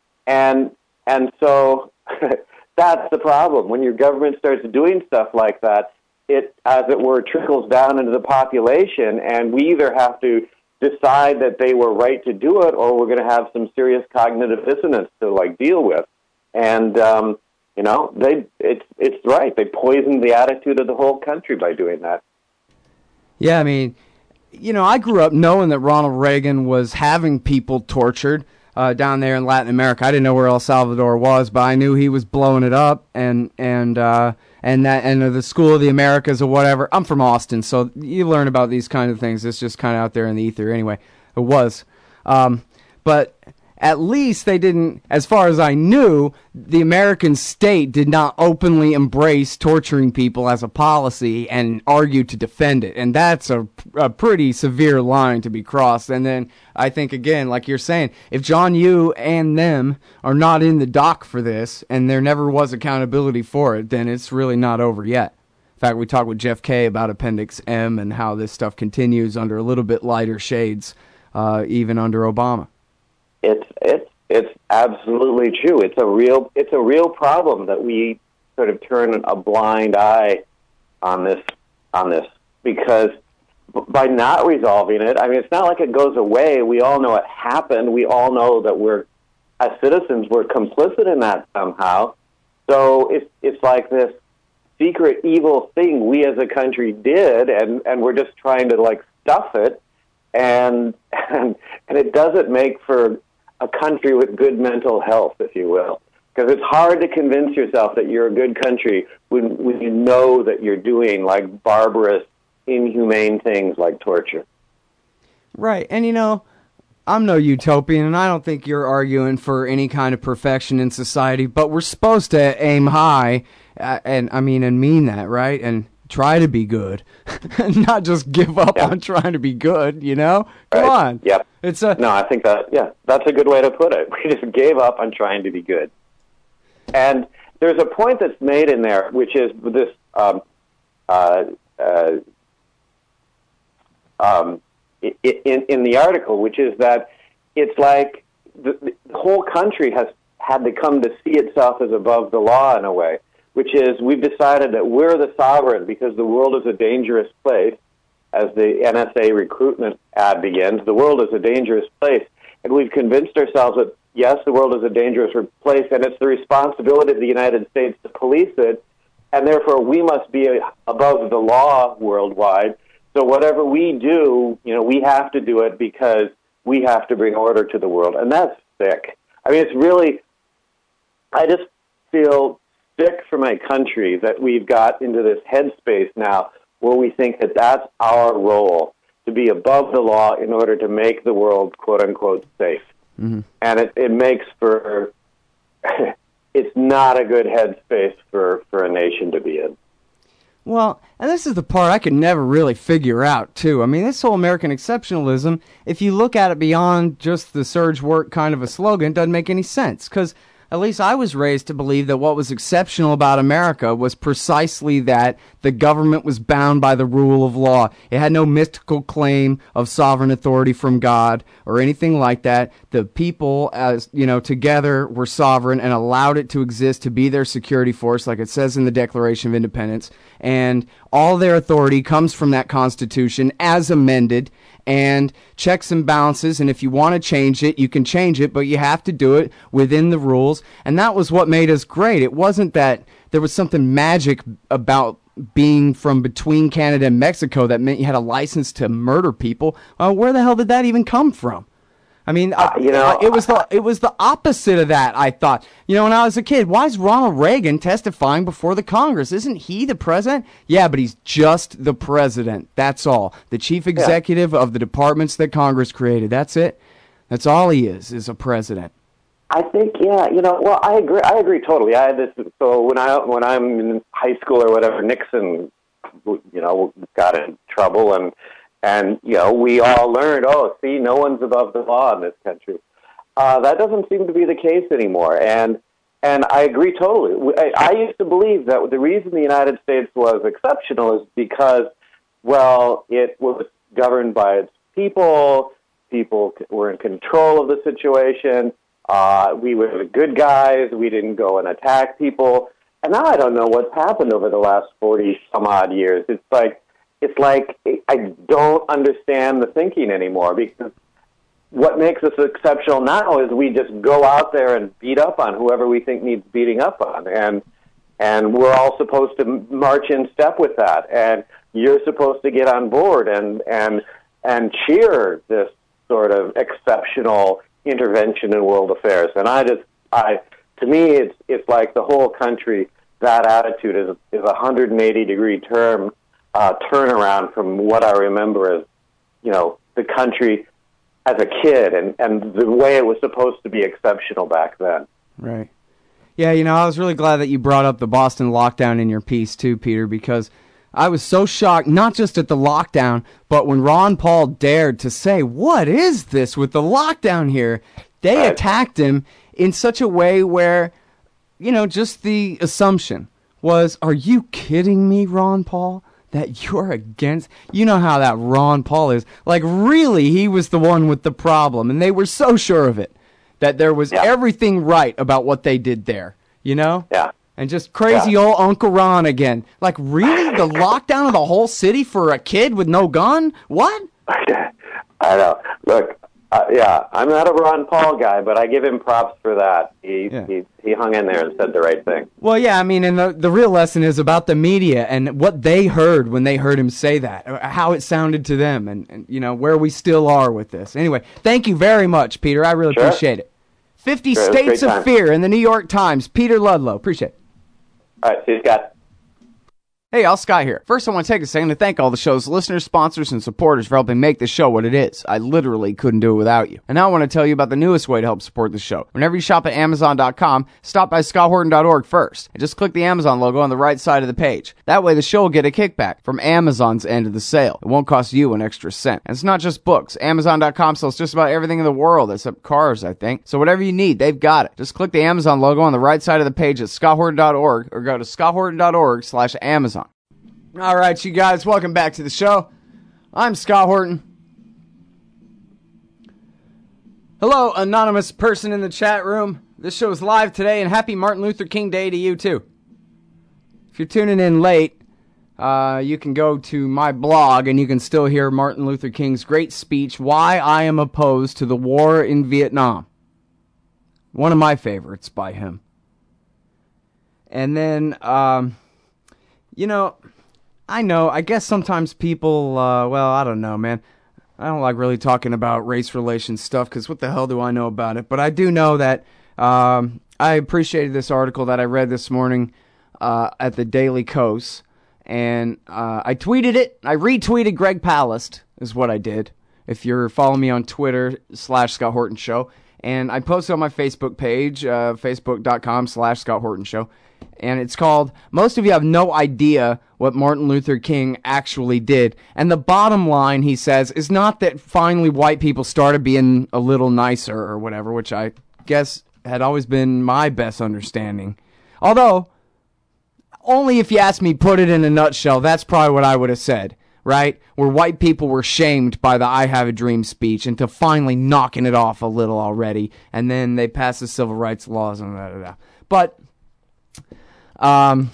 And and so that's the problem. When your government starts doing stuff like that, it, as it were, trickles down into the population, and we either have to decide that they were right to do it, or we're going to have some serious cognitive dissonance to like deal with. And um, you know, they it's it's right. They poisoned the attitude of the whole country by doing that. Yeah, I mean, you know, I grew up knowing that Ronald Reagan was having people tortured uh, down there in Latin America. I didn't know where El Salvador was, but I knew he was blowing it up, and and uh, and that and the School of the Americas or whatever. I'm from Austin, so you learn about these kind of things. It's just kind of out there in the ether. Anyway, it was, um, but at least they didn't, as far as I knew, the American state did not openly embrace torturing people as a policy and argue to defend it. And that's a, a pretty severe line to be crossed. And then I think, again, like you're saying, if John Yoo and them are not in the dock for this and there never was accountability for it, then it's really not over yet. In fact, we talked with Jeff Kay about Appendix M and how this stuff continues under a little bit lighter shades, uh, even under Obama. It's it's it's absolutely true. It's a real it's a real problem that we sort of turn a blind eye on this on this because by not resolving it, I mean, it's not like it goes away. We all know it happened. We all know that we're as citizens we're complicit in that somehow. So it's it's like this secret evil thing we as a country did, and and we're just trying to like stuff it, and and and it doesn't make for a country with good mental health, if you will. Because it's hard to convince yourself that you're a good country when, when you know that you're doing, like, barbarous, inhumane things like torture. Right. And, you know, I'm no utopian, and I don't think you're arguing for any kind of perfection in society, but we're supposed to aim high, uh, and, I mean, and mean that, right? And try to be good, not just give up yeah. on trying to be good, you know? Come right. on. Yep. It's a, no, I think that, yeah, that's a good way to put it. We just gave up on trying to be good. And there's a point that's made in there, which is this, um, uh, uh, um, in, in the article, which is that it's like the, the whole country has had to come to see itself as above the law in a way, which is we've decided that we're the sovereign because the world is a dangerous place. As the N S A recruitment ad begins, the world is a dangerous place. And we've convinced ourselves that, yes, the world is a dangerous place, and it's the responsibility of the United States to police it, and therefore we must be above the law worldwide. So whatever we do, you know, we have to do it because we have to bring order to the world. And that's sick. I mean, it's really, I just feel sick for my country that we've got into this headspace now where we think that that's our role, to be above the law in order to make the world, quote-unquote, safe. Mm-hmm. And it, it makes for, it's not a good headspace for, for a nation to be in. Well, and this is the part I could never really figure out, too. I mean, this whole American exceptionalism, if you look at it beyond just the surge work kind of a slogan, doesn't make any sense, because at least I was raised to believe that what was exceptional about America was precisely that the government was bound by the rule of law. It had no mystical claim of sovereign authority from God or anything like that. The people, as you know, together were sovereign and allowed it to exist to be their security force, like it says in the Declaration of Independence. And all their authority comes from that Constitution as amended, and checks and balances, and if you want to change it, you can change it, but you have to do it within the rules, and that was what made us great. It wasn't that there was something magic about being from between Canada and Mexico that meant you had a license to murder people. Uh, where the hell did that even come from? I mean, uh, you know, uh, it was the it was the opposite of that, I thought. You know, when I was a kid, why is Ronald Reagan testifying before the Congress? Isn't he the president? Yeah, but he's just the president. That's all. The chief executive yeah. of the departments that Congress created. That's it. That's all he is, is a president. I think, yeah, you know, well, I agree. I agree totally. I had this. So when I when I'm in high school or whatever, Nixon, you know, got in trouble, and and you know, we all learned, oh, see, no one's above the law in this country. Uh, that doesn't seem to be the case anymore, and and I agree totally. I, I used to believe that the reason the United States was exceptional is because, well, it was governed by its people. People were in control of the situation. Uh, we were the good guys. We didn't go and attack people. And now I don't know what's happened over the last forty some odd years. It's like it's like I don't understand the thinking anymore, because what makes us exceptional now is we just go out there and beat up on whoever we think needs beating up on, and and we're all supposed to march in step with that. And you're supposed to get on board and and and cheer this sort of exceptional intervention in world affairs. And I just, I, to me, it's it's like the whole country. That attitude is is a one hundred eighty degree term uh, turnaround from what I remember as, you know, the country as a kid and and the way it was supposed to be exceptional back then. Right. Yeah, you know, I was really glad that you brought up the Boston lockdown in your piece too, Peter, because I was so shocked, not just at the lockdown, but when Ron Paul dared to say, what is this with the lockdown here? They right. attacked him in such a way where, you know, just the assumption was, are you kidding me, Ron Paul? That you're against? You know how that Ron Paul is. Like, really, he was the one with the problem, and they were so sure of it, that there was yeah. everything right about what they did there, you know? Yeah. And just crazy yeah. old Uncle Ron again. Like, really? The lockdown of the whole city for a kid with no gun? What? I know. Look, uh, yeah, I'm not a Ron Paul guy, but I give him props for that. He yeah. he, he hung in there and said the right thing. Well, yeah, I mean, and the, the real lesson is about the media and what they heard when they heard him say that, how it sounded to them, and, and you know, where we still are with this. Anyway, thank you very much, Peter. I really sure. appreciate it. fifty sure, States of time. Fear in the New York Times. Peter Ludlow. Appreciate it. All right, see you, Scott. Hey, y'all, Scott here. First, I want to take a second to thank all the show's listeners, sponsors, and supporters for helping make this show what it is. I literally couldn't do it without you. And now I want to tell you about the newest way to help support the show. Whenever you shop at Amazon dot com, stop by Scott Horton dot org first, and just click the Amazon logo on the right side of the page. That way, the show will get a kickback from Amazon's end of the sale. It won't cost you an extra cent. And it's not just books. Amazon dot com sells just about everything in the world, except cars, I think. So whatever you need, they've got it. Just click the Amazon logo on the right side of the page at Scott Horton dot org, or go to Scott Horton dot org slash Amazon. All right, you guys, welcome back to the show. I'm Scott Horton. Hello, anonymous person in the chat room. This show is live today, and happy Martin Luther King Day to you, too. If you're tuning in late, uh, you can go to my blog, and you can still hear Martin Luther King's great speech, Why I Am Opposed to the War in Vietnam. One of my favorites by him. And then, um, you know... I know, I guess sometimes people, uh, well, I don't know, man. I don't like really talking about race relations stuff, because what the hell do I know about it? But I do know that um, I appreciated this article that I read this morning uh, at the Daily Kos, and uh, I tweeted it. I retweeted Greg Palast, is what I did, if you're following me on Twitter, slash Scott Horton Show. And I posted on my Facebook page, uh, facebook dot com slash Scott Horton Show. And it's called, Most of You Have No Idea What Martin Luther King Actually Did. And the bottom line, he says, is not that finally white people started being a little nicer or whatever, which I guess had always been my best understanding. Although, only if you ask me, put it in a nutshell, that's probably what I would have said, right? Where white people were shamed by the I Have a Dream speech into finally knocking it off a little already. And then they passed the civil rights laws and da da da. But... Um,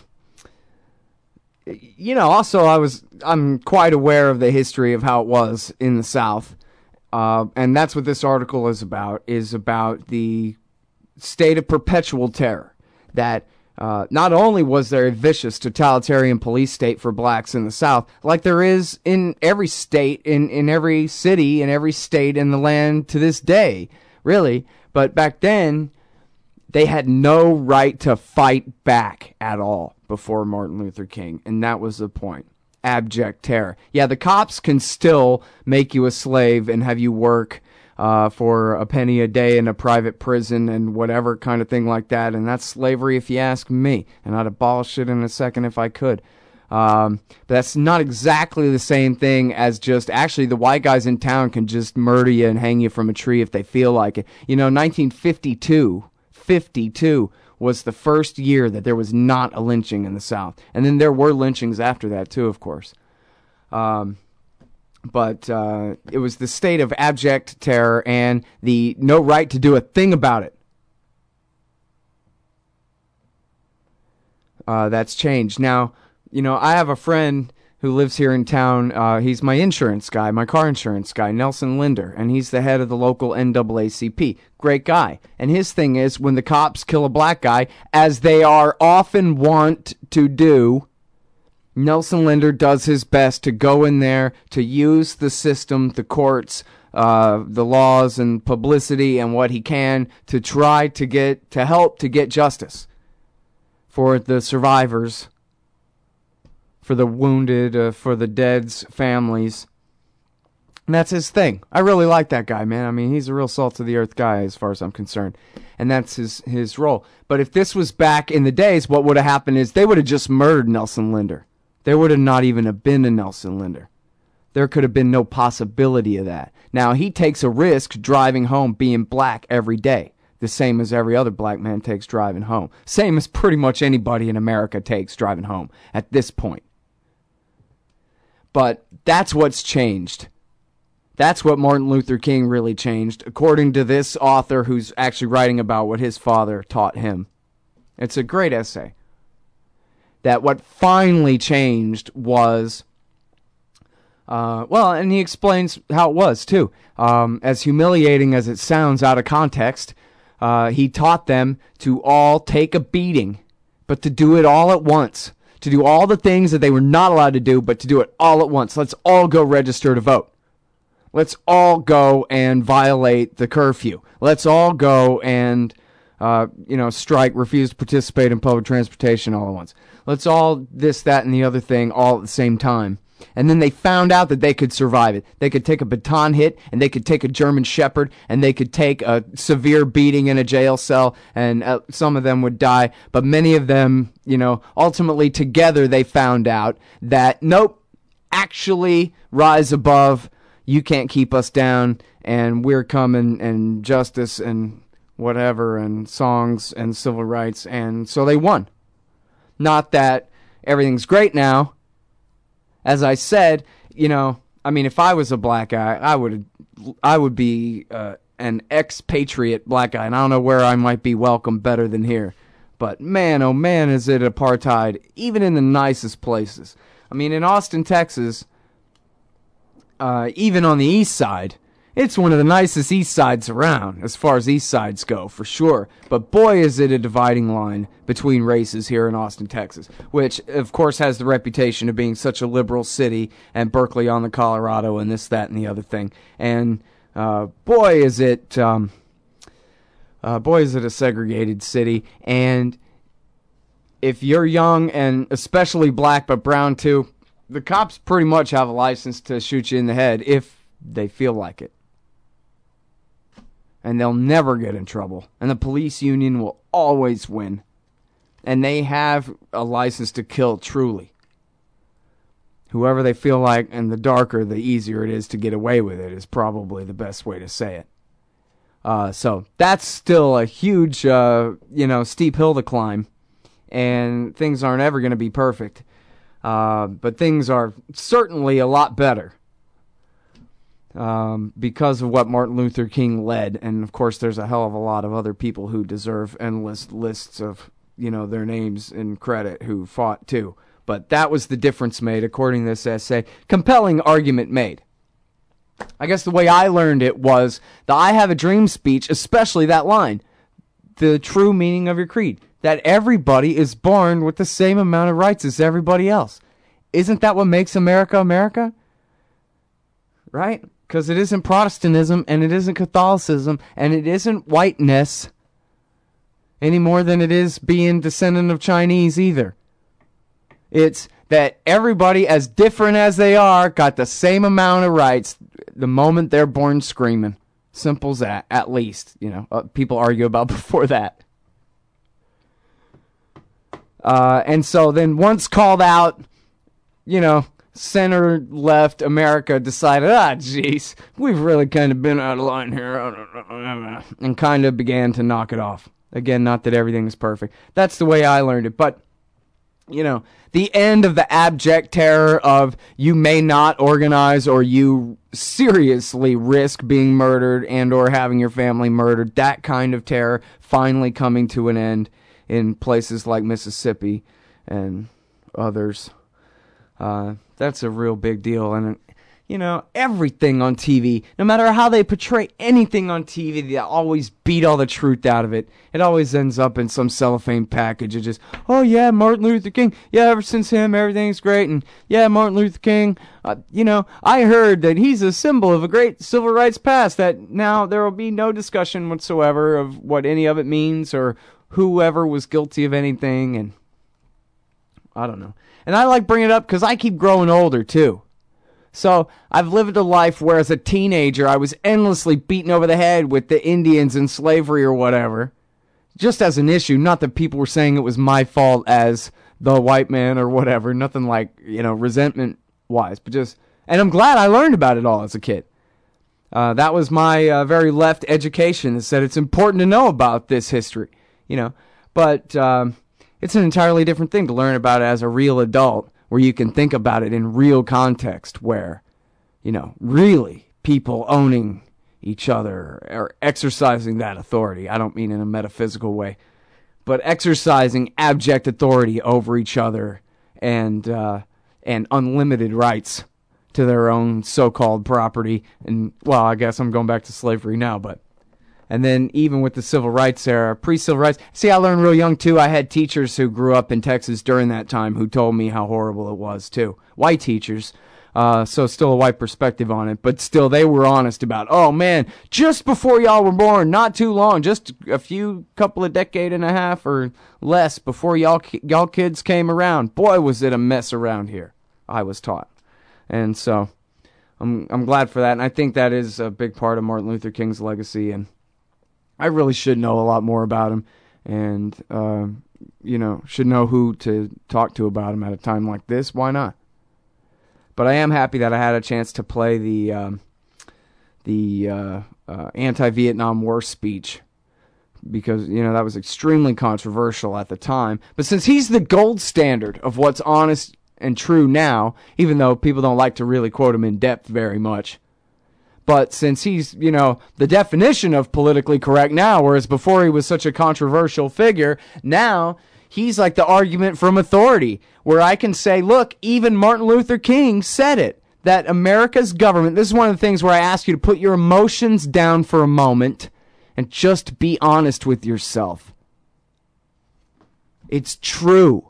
you know, also I was, I'm quite aware of the history of how it was in the South. Uh, and that's what this article is about, is about the state of perpetual terror. That, uh, not only was there a vicious totalitarian police state for blacks in the South, like there is in every state, in, in every city, in every state in the land to this day, really. But back then, they had no right to fight back at all before Martin Luther King, and that was the point. Abject terror. Yeah, the cops can still make you a slave and have you work uh, for a penny a day in a private prison and whatever kind of thing like that, and that's slavery if you ask me, and I'd abolish it in a second if I could. Um, but that's not exactly the same thing as just, actually, the white guys in town can just murder you and hang you from a tree if they feel like it. You know, nineteen fifty-two, fifty-two was the first year that there was not a lynching in the South. And then there were lynchings after that, too, of course. Um, but uh, it was the state of abject terror and the no right to do a thing about it. Uh, that's changed. Now, you know, I have a friend who lives here in town. Uh, he's my insurance guy, my car insurance guy, Nelson Linder, and he's the head of the local N double A C P. Great guy. And his thing is, when the cops kill a black guy, as they are often wont to do, Nelson Linder does his best to go in there, to use the system, the courts, uh, the laws, and publicity, and what he can to try to get, to help to get justice for the survivors, for the wounded, uh, for the dead's families. And that's his thing. I really like that guy, man. I mean, he's a real salt-of-the-earth guy as far as I'm concerned. And that's his, his role. But if this was back in the days, what would have happened is they would have just murdered Nelson Linder. There would have not even have been a Nelson Linder. There could have been no possibility of that. Now, he takes a risk driving home being black every day, the same as every other black man takes driving home. Same as pretty much anybody in America takes driving home at this point. But that's what's changed. That's what Martin Luther King really changed, according to this author who's actually writing about what his father taught him. It's a great essay. That what finally changed was, uh, well, and he explains how it was, too. Um, as humiliating as it sounds out of context, uh, he taught them to all take a beating, but to do it all at once. To do all the things that they were not allowed to do, but to do it all at once. Let's all go register to vote. Let's all go and violate the curfew. Let's all go and, uh, you know, strike, refuse to participate in public transportation all at once. Let's all this, that, and the other thing all at the same time. And then they found out that they could survive it. They could take a baton hit, and they could take a German Shepherd, and they could take a severe beating in a jail cell, and uh, some of them would die. But many of them, you know, ultimately together they found out that, nope, actually rise above, you can't keep us down, and we're coming, and justice, and whatever, and songs, and civil rights, and so they won. Not that everything's great now. As I said, you know, I mean, if I was a black guy, I would I would be uh, an expatriate black guy, and I don't know where I might be welcome better than here. But man, oh man, is it apartheid, even in the nicest places. I mean, in Austin, Texas, uh, even on the east side, it's one of the nicest east sides around, as far as east sides go, for sure. But boy, is it a dividing line between races here in Austin, Texas, which, of course, has the reputation of being such a liberal city, and Berkeley on the Colorado, and this, that, and the other thing. And uh, boy, is it, um, uh, boy, is it a segregated city. And if you're young, and especially black, but brown too, the cops pretty much have a license to shoot you in the head if they feel like it. And they'll never get in trouble. And the police union will always win. And they have a license to kill, truly. Whoever they feel like, and the darker, the easier it is to get away with it, is probably the best way to say it. Uh, so, that's still a huge, uh, you know, steep hill to climb. And things aren't ever going to be perfect. Uh, but things are certainly a lot better. Um, because of what Martin Luther King led. And, of course, there's a hell of a lot of other people who deserve endless lists of, you know, their names and credit who fought, too. But that was the difference made, according to this essay. Compelling argument made. I guess the way I learned it was the I Have a Dream speech, especially that line. The true meaning of your creed. That everybody is born with the same amount of rights as everybody else. Isn't that what makes America America? Right? Because it isn't Protestantism, and it isn't Catholicism, and it isn't whiteness any more than it is being descendant of Chinese either. It's that everybody, as different as they are, got the same amount of rights the moment they're born screaming. Simple as that, at least. You know, uh, people argue about before that. Uh, and so then once called out, you know, center-left America decided, ah, jeez, we've really kind of been out of line here, and kind of began to knock it off. Again, not that everything is perfect. That's the way I learned it. But, you know, the end of the abject terror of you may not organize or you seriously risk being murdered and or having your family murdered, that kind of terror finally coming to an end in places like Mississippi and others. Uh, that's a real big deal. And, you know, everything on T V, no matter how they portray anything on T V, they always beat all the truth out of it. It always ends up in some cellophane package. It just, oh yeah, Martin Luther King. Yeah, ever since him, everything's great. And yeah, Martin Luther King, uh, you know, I heard that he's a symbol of a great civil rights past, that now there will be no discussion whatsoever of what any of it means or whoever was guilty of anything. And I don't know. And I like bringing it up because I keep growing older too. So I've lived a life where as a teenager I was endlessly beaten over the head with the Indians and slavery or whatever. Just as an issue, not that people were saying it was my fault as the white man or whatever. Nothing like, you know, resentment-wise. But just, and I'm glad I learned about it all as a kid. Uh, that was my uh, very left education that said it's important to know about this history. You know, but um, it's an entirely different thing to learn about it as a real adult, where you can think about it in real context, where, you know, really people owning each other or exercising that authority. I don't mean in a metaphysical way, but exercising abject authority over each other and uh, and unlimited rights to their own so-called property. And, well, I guess I'm going back to slavery now, but... And then even with the civil rights era, pre-civil rights, see, I learned real young too. I had teachers who grew up in Texas during that time who told me how horrible it was too. White teachers, uh, so still a white perspective on it, but still they were honest about, oh man, just before y'all were born, not too long, just a few couple of decade and a half or less before y'all y'all kids came around. Boy, was it a mess around here, I was taught. And so I'm I'm glad for that, and I think that is a big part of Martin Luther King's legacy, and I really should know a lot more about him, and, uh, you know, should know who to talk to about him at a time like this. Why not? But I am happy that I had a chance to play the um, the uh, uh, anti-Vietnam War speech, because, you know, that was extremely controversial at the time. But since he's the gold standard of what's honest and true now, even though people don't like to really quote him in depth very much, but since he's, you know, the definition of politically correct now, whereas before he was such a controversial figure, now he's like the argument from authority, where I can say, look, even Martin Luther King said it, that America's government, this is one of the things where I ask you to put your emotions down for a moment and just be honest with yourself. It's true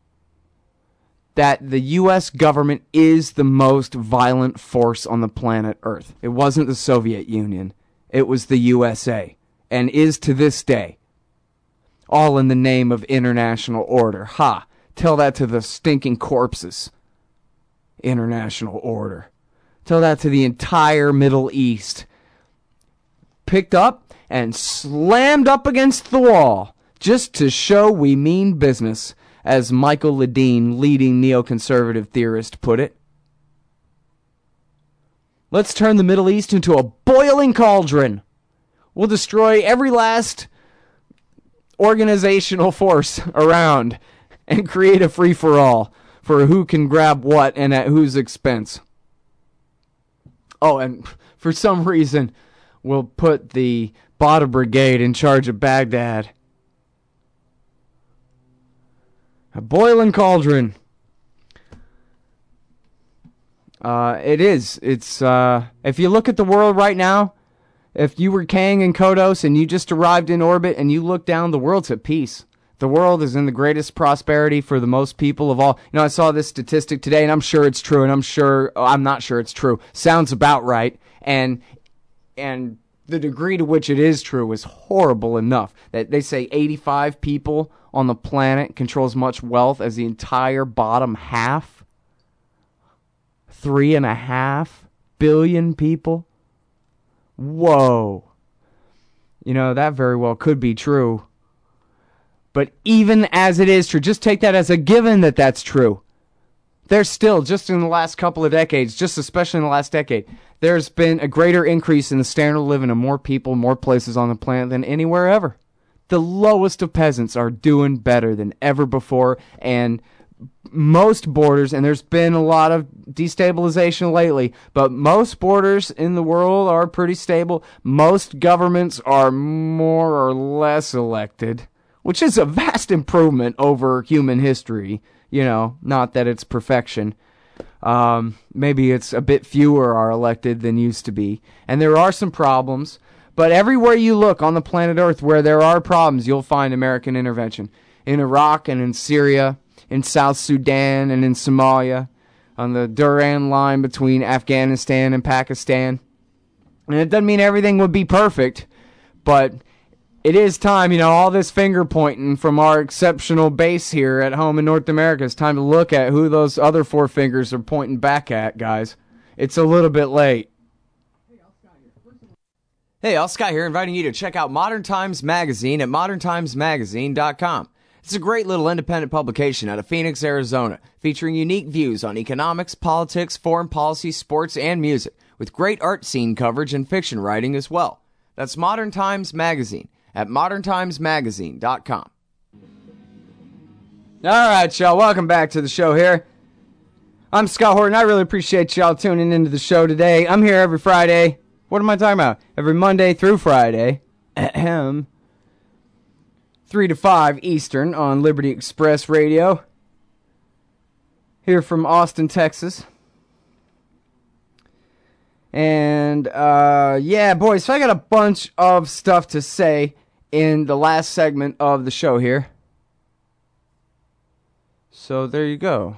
that the U S government is the most violent force on the planet Earth. It wasn't the Soviet Union. It was the U S A, and is to this day. All in the name of international order. Ha! Tell that to the stinking corpses. International order. Tell that to the entire Middle East. Picked up and slammed up against the wall, just to show we mean business, as Michael Ledeen, leading neoconservative theorist, put it. Let's turn the Middle East into a boiling cauldron. We'll destroy every last organizational force around and create a free-for-all for who can grab what and at whose expense. Oh, and for some reason, we'll put the Bata Brigade in charge of Baghdad. A boiling cauldron. Uh, it is. It's, uh, if you look at the world right now, if you were Kang and Kodos and you just arrived in orbit and you look down, the world's at peace. The world is in the greatest prosperity for the most people of all. You know, I saw this statistic today, and I'm sure it's true, and I'm sure, oh, I'm not sure it's true. Sounds about right. And, and the degree to which it is true is horrible enough that they say eighty-five people on the planet control as much wealth as the entire bottom half. Three and a half billion people. Whoa. You know, that very well could be true. But even as it is true, just take that as a given that that's true. there's still, just in the last couple of decades, just especially in the last decade, there's been a greater increase in the standard of living of more people, more places on the planet than anywhere ever. The lowest of peasants are doing better than ever before, and most borders, and there's been a lot of destabilization lately, but most borders in the world are pretty stable. Most governments are more or less elected, which is a vast improvement over human history. You know, not that it's perfection. Um, maybe it's a bit fewer are elected than used to be. And there are some problems, but everywhere you look on the planet Earth where there are problems, you'll find American intervention. In Iraq and in Syria, in South Sudan and in Somalia, on the Durand line between Afghanistan and Pakistan. And it doesn't mean everything would be perfect, but it is time, you know, all this finger pointing from our exceptional base here at home in North America. It's time to look at who those other four fingers are pointing back at, guys. It's a little bit late. Hey, Al Scott here, inviting you to check out Modern Times Magazine at modern times magazine dot com. It's a great little independent publication out of Phoenix, Arizona, featuring unique views on economics, politics, foreign policy, sports, and music, with great art scene coverage and fiction writing as well. That's Modern Times Magazine at modern times magazine dot com. All right, y'all, welcome back to the show here. I'm Scott Horton. I really appreciate y'all tuning into the show today. I'm here every Friday. What am I talking about? Every Monday through Friday. Ahem. three to five Eastern on Liberty Express Radio. Here from Austin, Texas. And, uh, yeah, boys, so I got a bunch of stuff to say in the last segment of the show here. So there you go.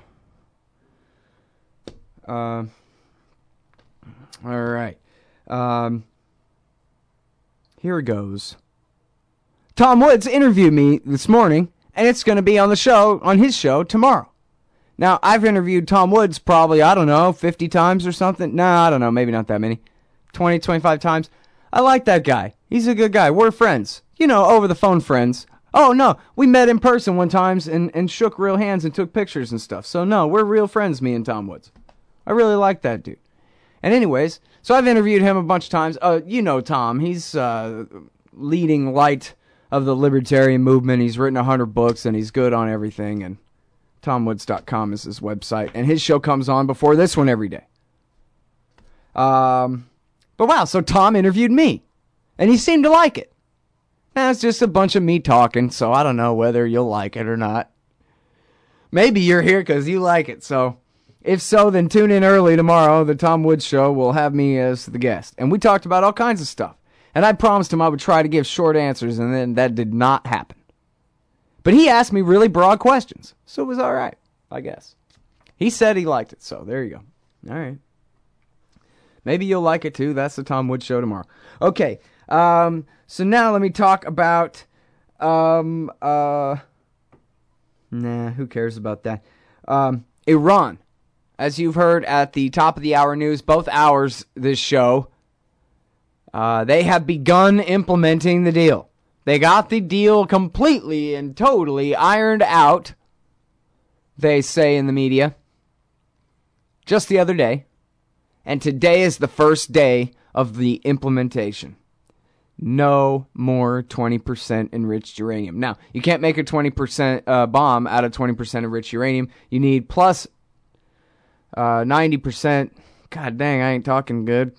Uh, all right. Um, here it goes. Tom Woods interviewed me this morning, and it's going to be on the show, on his show, tomorrow. Now, I've interviewed Tom Woods probably, I don't know, fifty times or something. No, I don't know, maybe not that many. twenty, twenty-five times. I like that guy. He's a good guy. We're friends. You know, over the phone friends. Oh, no, we met in person one time and, and shook real hands and took pictures and stuff. So, no, we're real friends, me and Tom Woods. I really like that dude. And anyways, so I've interviewed him a bunch of times. Uh, you know Tom. He's uh, leading light of the libertarian movement. He's written a hundred books, and he's good on everything. And tom woods dot com is his website. And his show comes on before this one every day. Um, but wow, so Tom interviewed me. And he seemed to like it. Now, it's just a bunch of me talking, so I don't know whether you'll like it or not. Maybe you're here because you like it, so... If so, then tune in early tomorrow. The Tom Woods Show will have me as the guest. And we talked about all kinds of stuff. And I promised him I would try to give short answers, and then that did not happen. But he asked me really broad questions, so it was all right, I guess. He said he liked it, so there you go. All right. Maybe you'll like it too. That's the Tom Woods Show tomorrow. Okay, um, so now let me talk about... Um, uh, nah, who cares about that? Um, Iran. As you've heard at the top of the hour news, both hours this show, uh, they have begun implementing the deal. They got the deal completely and totally ironed out, they say in the media, just the other day. And today is the first day of the implementation. No more twenty percent enriched uranium. Now, you can't make a twenty percent uh, bomb out of twenty percent enriched uranium. You need plus uh, ninety percent. God dang, I ain't talking good.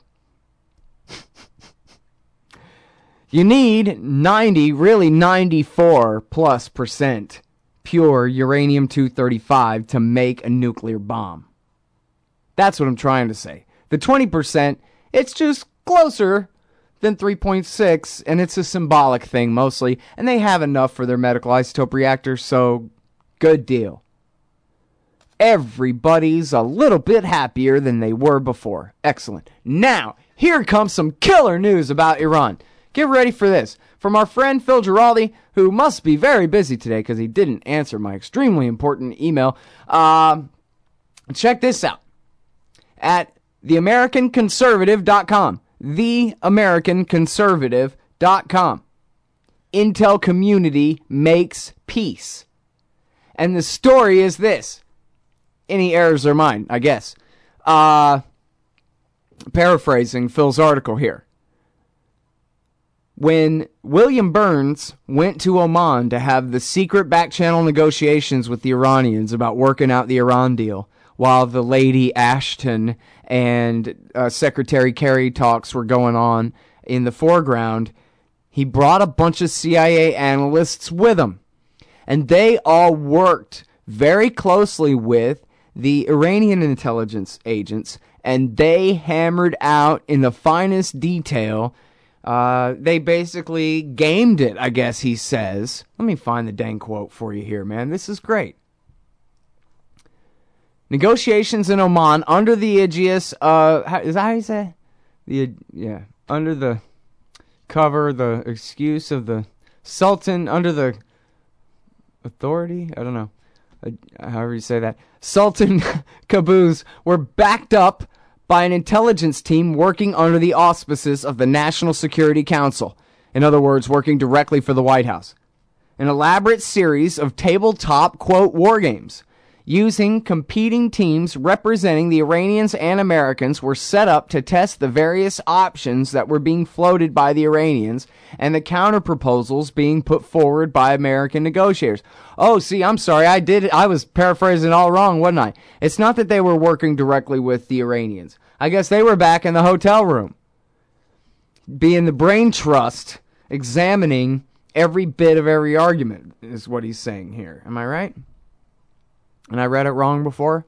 You need ninety, really ninety-four plus percent pure uranium two thirty-five to make a nuclear bomb. That's what I'm trying to say. The twenty percent, it's just closer than three point six, and it's a symbolic thing mostly, and they have enough for their medical isotope reactor, so good deal. Everybody's a little bit happier than they were before. Excellent. Now, here comes some killer news about Iran. Get ready for this. From our friend Phil Giraldi, who must be very busy today because he didn't answer my extremely important email. Uh, check this out. At the american conservative dot com. the american conservative dot com. Intel community makes peace. And the story is this. any errors are mine, I guess. Uh, paraphrasing Phil's article here. When William Burns went to Oman to have the secret back-channel negotiations with the Iranians about working out the Iran deal, while the Lady Ashton and uh, Secretary Kerry talks were going on in the foreground, he brought a bunch of C I A analysts with him. And they all worked very closely with the Iranian intelligence agents, and they hammered out in the finest detail. Uh, they basically gamed it, I guess he says. Let me find the dang quote for you here, man. This is great. Negotiations in Oman under the aegis, uh, how, is that how you say? The, yeah, under the cover, the excuse of the Sultan, under the authority? I don't know. Uh, however you say that. Sultan Qaboos were backed up by an intelligence team working under the auspices of the National Security Council. In other words, working directly for the White House. An elaborate series of tabletop, quote, war games using competing teams representing the Iranians and Americans were set up to test the various options that were being floated by the Iranians and the counterproposals being put forward by American negotiators. Oh, see, I'm sorry, I did I was paraphrasing all wrong, wasn't I? It's not that they were working directly with the Iranians. I guess they were back in the hotel room, being the brain trust, examining every bit of every argument, is what he's saying here. Am I right? And I read it wrong before?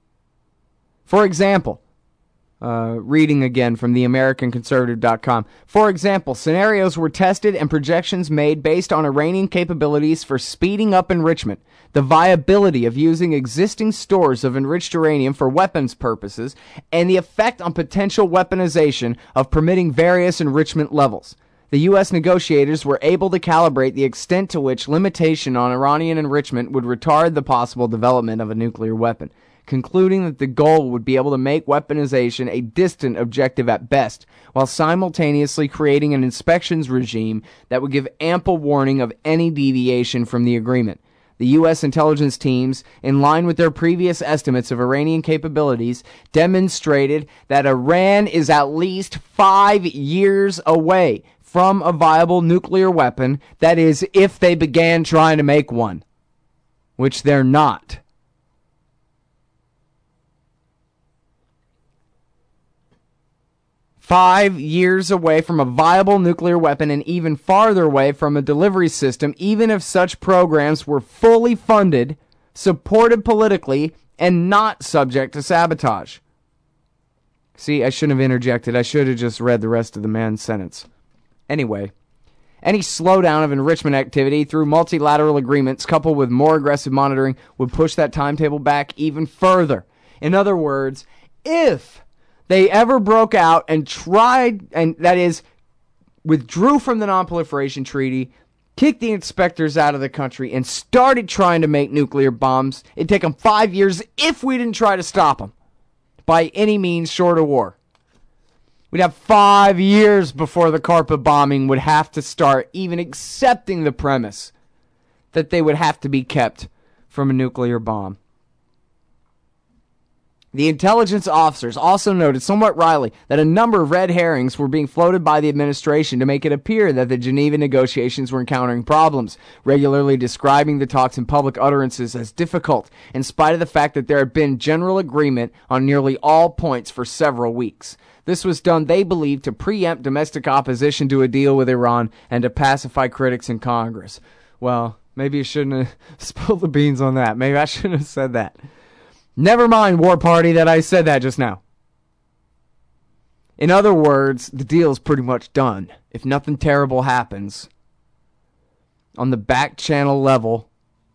For example, uh, reading again from the American Conservative dot com. For example, scenarios were tested and projections made based on Iranian capabilities for speeding up enrichment, the viability of using existing stores of enriched uranium for weapons purposes, and the effect on potential weaponization of permitting various enrichment levels. The U S negotiators were able to calibrate the extent to which limitation on Iranian enrichment would retard the possible development of a nuclear weapon, concluding that the goal would be able to make weaponization a distant objective at best, while simultaneously creating an inspections regime that would give ample warning of any deviation from the agreement. The U S intelligence teams, in line with their previous estimates of Iranian capabilities, demonstrated that Iran is at least five years away from a viable nuclear weapon, that is, if they began trying to make one, which they're not. Five years away from a viable nuclear weapon and even farther away from a delivery system, even if such programs were fully funded, supported politically, and not subject to sabotage. See, I shouldn't have interjected. I should have just read the rest of the man's sentence. Anyway, any slowdown of enrichment activity through multilateral agreements coupled with more aggressive monitoring would push that timetable back even further. In other words, if they ever broke out and tried, and that is, withdrew from the Non-Proliferation Treaty, kicked the inspectors out of the country, and started trying to make nuclear bombs, it'd take them five years if we didn't try to stop them by any means short of war. We'd have five years before the carpet bombing would have to start, even accepting the premise that they would have to be kept from a nuclear bomb. The intelligence officers also noted, somewhat wryly, that a number of red herrings were being floated by the administration to make it appear that the Geneva negotiations were encountering problems, regularly describing the talks in public utterances as difficult, in spite of the fact that there had been general agreement on nearly all points for several weeks. This was done, they believe, to preempt domestic opposition to a deal with Iran and to pacify critics in Congress. Well, maybe you shouldn't have spilled the beans on that. Maybe I shouldn't have said that. Never mind, War Party, that I said that just now. In other words, the deal is pretty much done. If nothing terrible happens on the back channel level,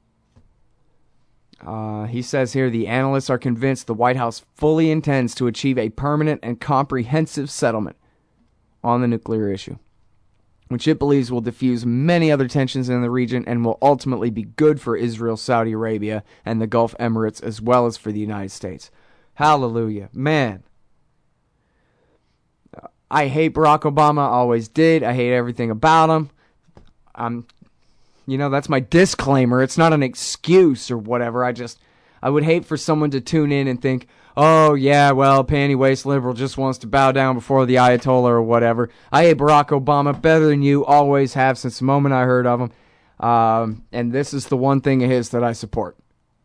uh, he says here, the analysts are convinced the White House fully intends to achieve a permanent and comprehensive settlement on the nuclear issue, which it believes will diffuse many other tensions in the region and will ultimately be good for Israel, Saudi Arabia, and the Gulf Emirates, as well as for the United States. Hallelujah. Man. I hate Barack Obama, always did. I hate everything about him. I'm, you know, that's my disclaimer. It's not an excuse or whatever. I just, I would hate for someone to tune in and think, oh, yeah, well, panty-waist liberal just wants to bow down before the Ayatollah or whatever. I hate Barack Obama better than you, always have since the moment I heard of him. Um, and this is the one thing of his that I support.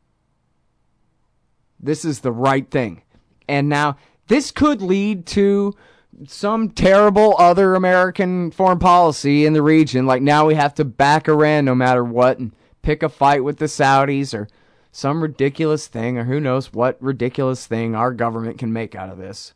This is the right thing. And now, this could lead to some terrible other American foreign policy in the region. Like now we have to back Iran no matter what and pick a fight with the Saudis or some ridiculous thing, or who knows what ridiculous thing our government can make out of this.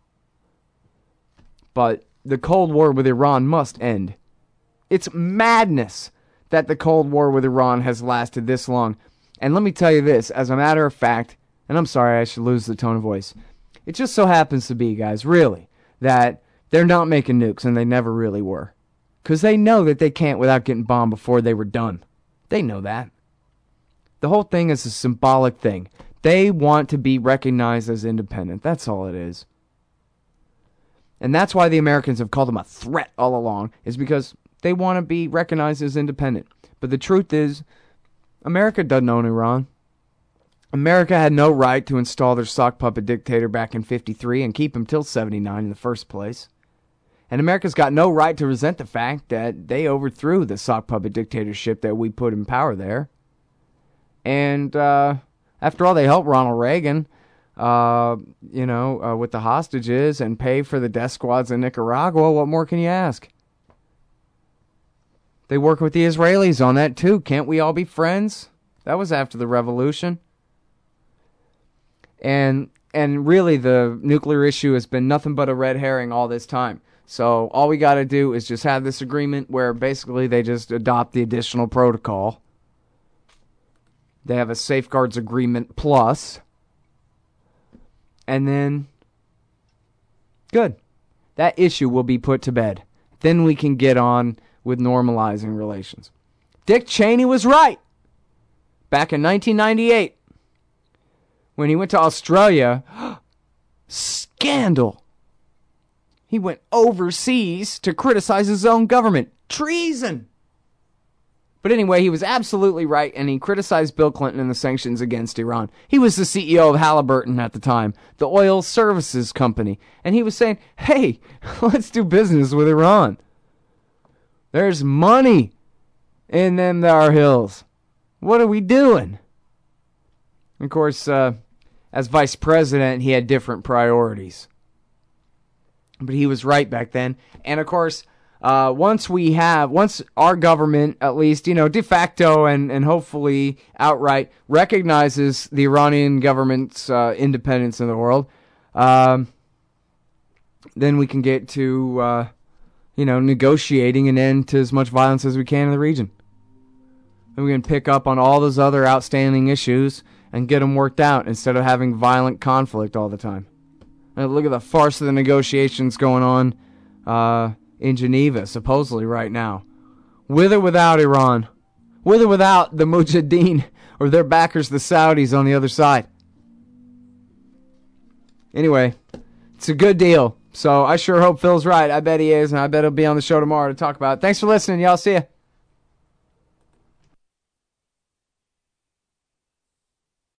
But the Cold War with Iran must end. It's madness that the Cold War with Iran has lasted this long. And let me tell you this, as a matter of fact, and I'm sorry I should lose the tone of voice, it just so happens to be, guys, really, that they're not making nukes, and they never really were. Because they know that they can't without getting bombed before they were done. They know that. The whole thing is a symbolic thing. They want to be recognized as independent. That's all it is. And that's why the Americans have called them a threat all along, is because they want to be recognized as independent. But the truth is, America doesn't own Iran. America had no right to install their sock puppet dictator back in fifty-three and keep him till seventy-nine in the first place. And America's got no right to resent the fact that they overthrew the sock puppet dictatorship that we put in power there. And uh, after all, they helped Ronald Reagan, uh, you know, uh, with the hostages and pay for the death squads in Nicaragua. What more can you ask? They work with the Israelis on that too. Can't we all be friends? That was after the revolution. And and really, the nuclear issue has been nothing but a red herring all this time. So all we got to do is just have this agreement where basically they just adopt the additional protocol. They have a safeguards agreement plus. And then, good. That issue will be put to bed. Then we can get on with normalizing relations. Dick Cheney was right. Back in nineteen ninety-eight. When he went to Australia, scandal. He went overseas to criticize his own government. Treason. But anyway, he was absolutely right, and he criticized Bill Clinton and the sanctions against Iran. He was the C E O of Halliburton at the time, the oil services company, and he was saying, hey, let's do business with Iran. There's money in them thar hills. What are we doing? Of course, uh, as vice president, he had different priorities. But he was right back then. And of course, uh, once we have, once our government, at least, you know, de facto and, and hopefully outright, recognizes the Iranian government's uh, independence in the world, um, then we can get to, uh, you know, negotiating an end to as much violence as we can in the region. And we can pick up on all those other outstanding issues and get them worked out instead of having violent conflict all the time. And look at the farce of the negotiations going on uh, in Geneva, supposedly right now. With or without Iran. With or without the Mujahideen or their backers, the Saudis, on the other side. Anyway, it's a good deal. So I sure hope Phil's right. I bet he is, and I bet he'll be on the show tomorrow to talk about it. Thanks for listening, y'all. See ya.